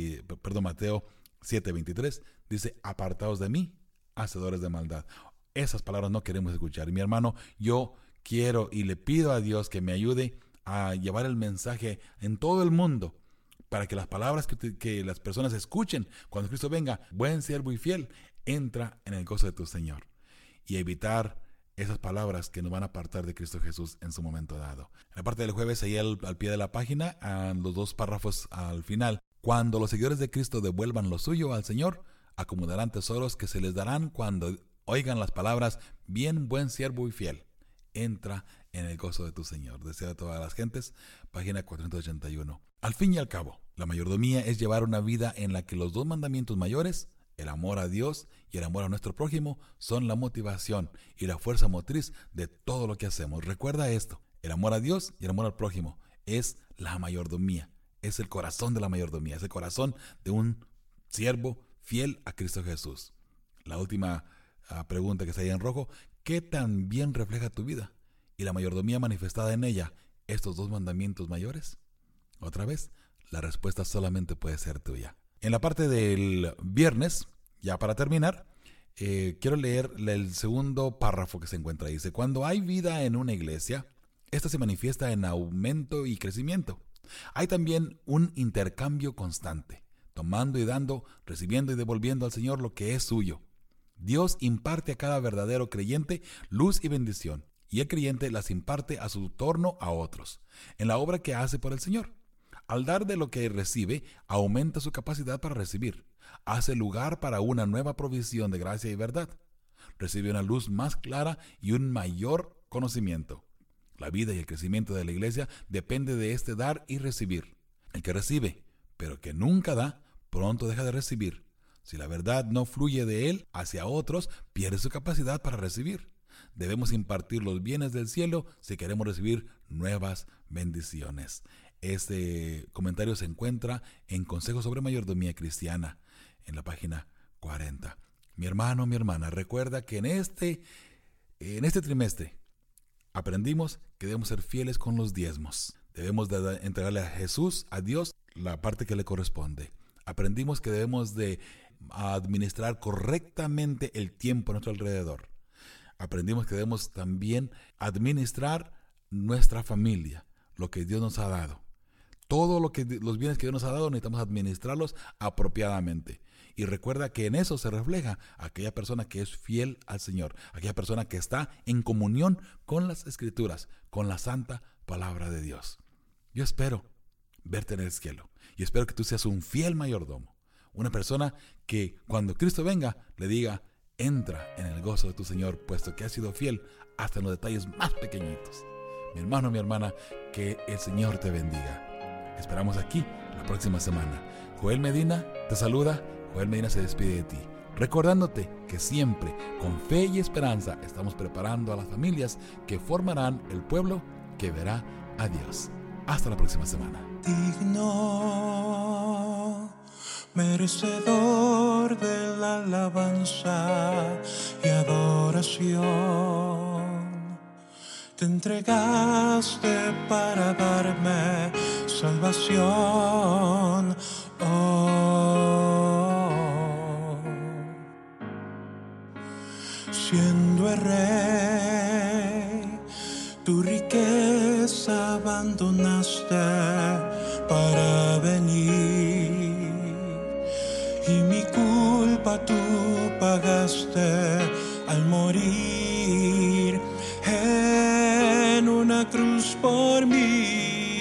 7:23 dice, apartaos de mí, hacedores de maldad. Esas palabras no queremos escuchar. Y mi hermano, yo quiero y le pido a Dios que me ayude a llevar el mensaje en todo el mundo para que las palabras que las personas escuchen cuando Cristo venga, buen siervo y fiel, entra en el gozo de tu Señor. Y evitar esas palabras que nos van a apartar de Cristo Jesús en su momento dado. En la parte del jueves, ahí al pie de la página, los dos párrafos al final. Cuando los seguidores de Cristo devuelvan lo suyo al Señor, acumularán tesoros que se les darán cuando oigan las palabras, bien, buen siervo y fiel, entra en el gozo de tu Señor. Deseo a todas las gentes, página 481. Al fin y al cabo, la mayordomía es llevar una vida en la que los dos mandamientos mayores, el amor a Dios y el amor a nuestro prójimo, son la motivación y la fuerza motriz de todo lo que hacemos. Recuerda esto, el amor a Dios y el amor al prójimo es la mayordomía, es el corazón de la mayordomía, es el corazón de un siervo fiel a Cristo Jesús. La última pregunta que está ahí en rojo, ¿qué tan bien refleja tu vida y la mayordomía manifestada en ella estos dos mandamientos mayores? Otra vez, la respuesta solamente puede ser tuya. En la parte del viernes, ya para terminar, quiero leer el segundo párrafo que se encuentra ahí. Dice, cuando hay vida en una iglesia, esta se manifiesta en aumento y crecimiento. Hay también un intercambio constante, tomando y dando, recibiendo y devolviendo al Señor lo que es suyo. Dios imparte a cada verdadero creyente luz y bendición, y el creyente las imparte a su torno a otros, en la obra que hace por el Señor. Al dar de lo que recibe, aumenta su capacidad para recibir, hace lugar para una nueva provisión de gracia y verdad, recibe una luz más clara y un mayor conocimiento. La vida y el crecimiento de la iglesia depende de este dar y recibir. El que recibe, pero que nunca da, pronto deja de recibir. Si la verdad no fluye de él hacia otros, pierde su capacidad para recibir. Debemos impartir los bienes del cielo si queremos recibir nuevas bendiciones. Este comentario se encuentra en Consejos sobre Mayordomía Cristiana, en la página 40. Mi hermano, mi hermana, recuerda que en este trimestre aprendimos que debemos ser fieles con los diezmos. Debemos de entregarle a Jesús, a Dios, la parte que le corresponde. Aprendimos que debemos de administrar correctamente el tiempo a nuestro alrededor. Aprendimos que debemos también administrar nuestra familia, lo que Dios nos ha dado. Todo los bienes que Dios nos ha dado necesitamos administrarlos apropiadamente. Y recuerda que en eso se refleja aquella persona que es fiel al Señor, aquella persona que está en comunión con las Escrituras, con la santa palabra de Dios. Yo espero verte en el cielo y espero que tú seas un fiel mayordomo, una persona que cuando Cristo venga le diga, entra en el gozo de tu Señor, puesto que has sido fiel hasta en los detalles más pequeñitos. Mi hermano, mi hermana, que el Señor te bendiga. esperamos aquí la próxima semana. Joel Medina te saluda, Joel Medina se despide de ti, recordándote que siempre con fe y esperanza estamos preparando a las familias que formarán el pueblo que verá a Dios. Hasta la próxima semana. Digno, merecedor de la alabanza y adoración, te entregaste para darme salvación. Siendo el rey, tu riqueza abandonaste para venir, y mi culpa tú pagaste al morir en una cruz por mí.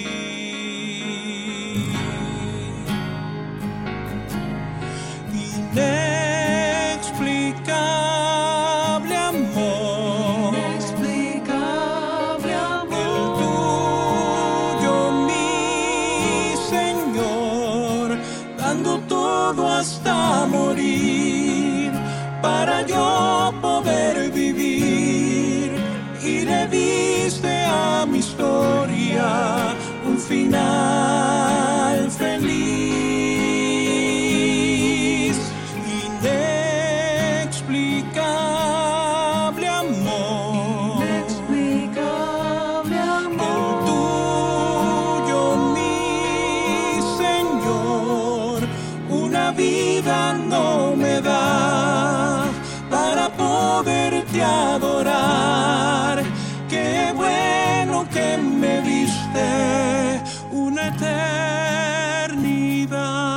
Inexplicable amor, inexplicable amor, el tuyo, mi Señor, dando todo hasta morir para yo poder vivir, y le diste a mi historia un final feliz. Inexplicable amor, inexplicable amor, el tuyo, mi Señor, una vida no me da para poderte adorar. Qué bueno que me diste una eternidad.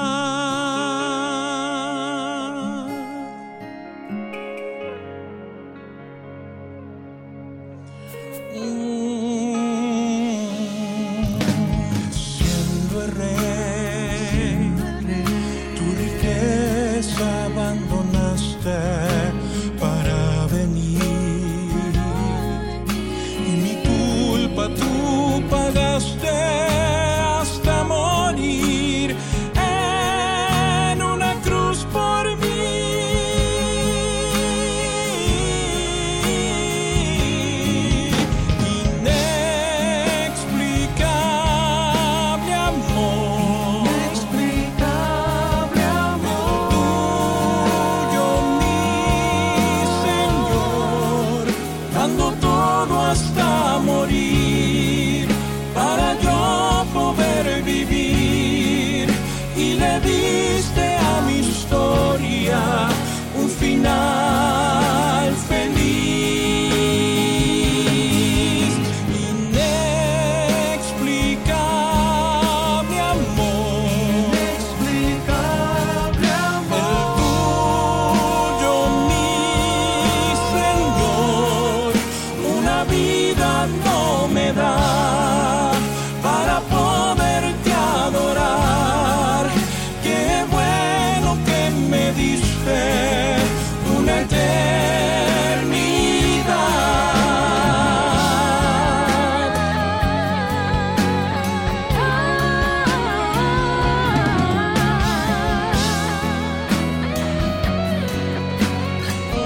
Siendo el rey, tu riqueza abandonaste para venir, y mi culpa tú pagaste hasta morir en una cruz por mí. Inexplicable amor, inexplicable amor, tuyo, mi Señor, dando todo hasta morir para yo poder vivir, y le diste a mi historia un final feliz. Inexplicable amor, inexplicable amor, el tuyo, mi Señor, una vida no me da para poderte adorar. Qué bueno que me diste una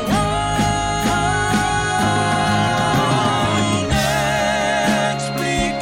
eternidad.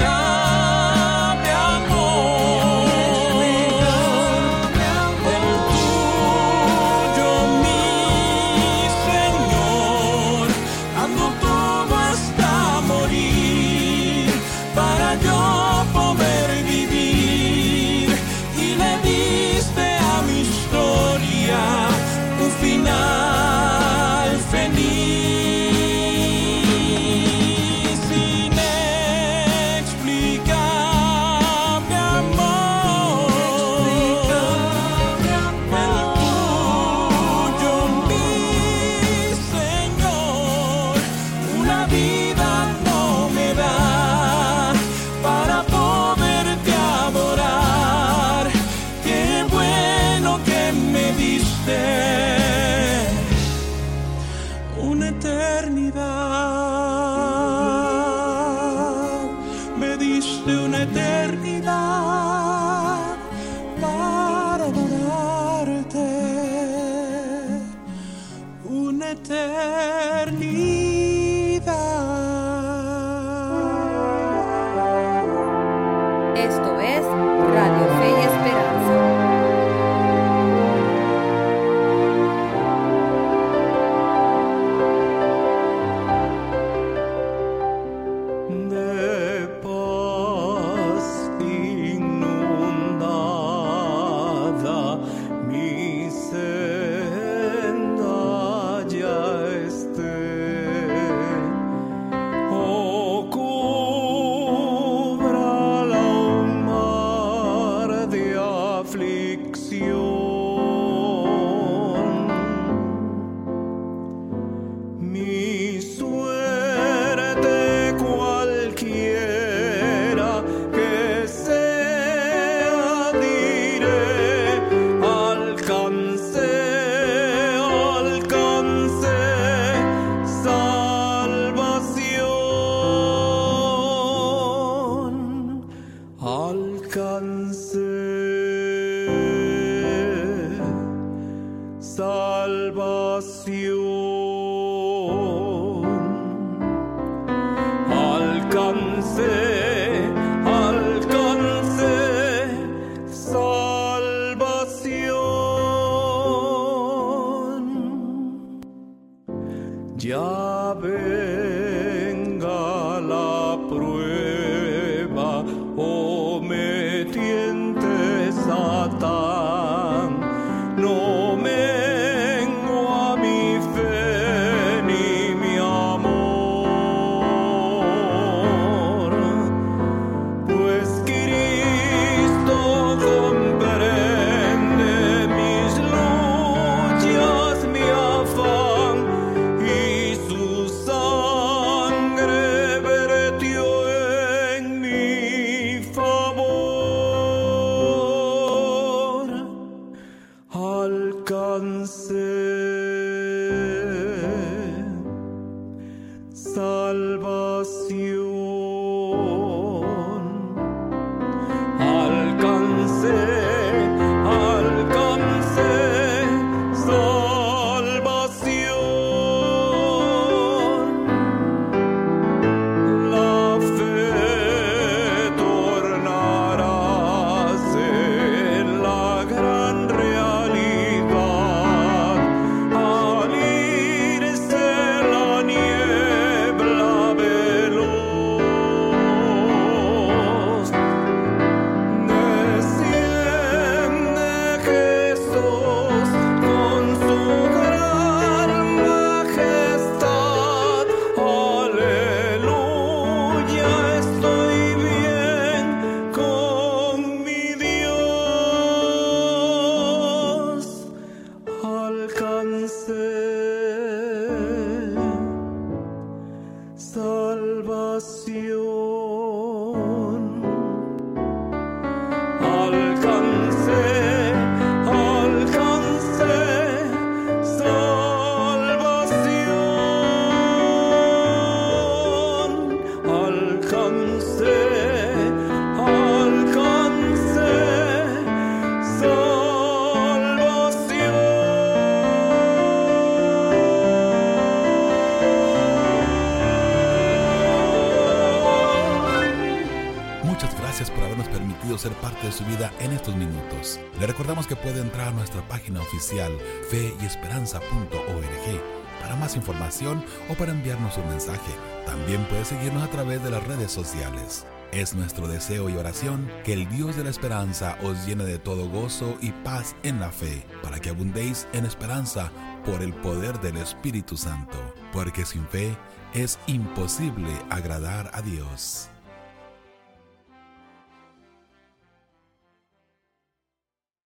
Ya venga la prueba, oh me tiente Satán, no mengua mi fe ni mi amor, pues Cristo comprende mis luchas, mi afán, y su sangre vertió en mi favor. Alcancé salvación. Alcancé salvación. La fe tornarase en la gran realidad al irse la niebla veloz. Desciende Jesús con su gran majestad. Aleluya, estoy bien con mi Dios. Alcancé salvación. Alcancé salvación. Alcancé salvación. Muchas gracias por habernos permitido ser parte de su vida en estos minutos. Le recordamos que puede entrar a nuestra página oficial feyesperanza.org para más información o para enviarnos un mensaje. También puede seguirnos a través de las redes sociales. Es nuestro deseo y oración que el Dios de la esperanza os llene de todo gozo y paz en la fe, para que abundéis en esperanza por el poder del Espíritu Santo, porque sin fe es imposible agradar a Dios.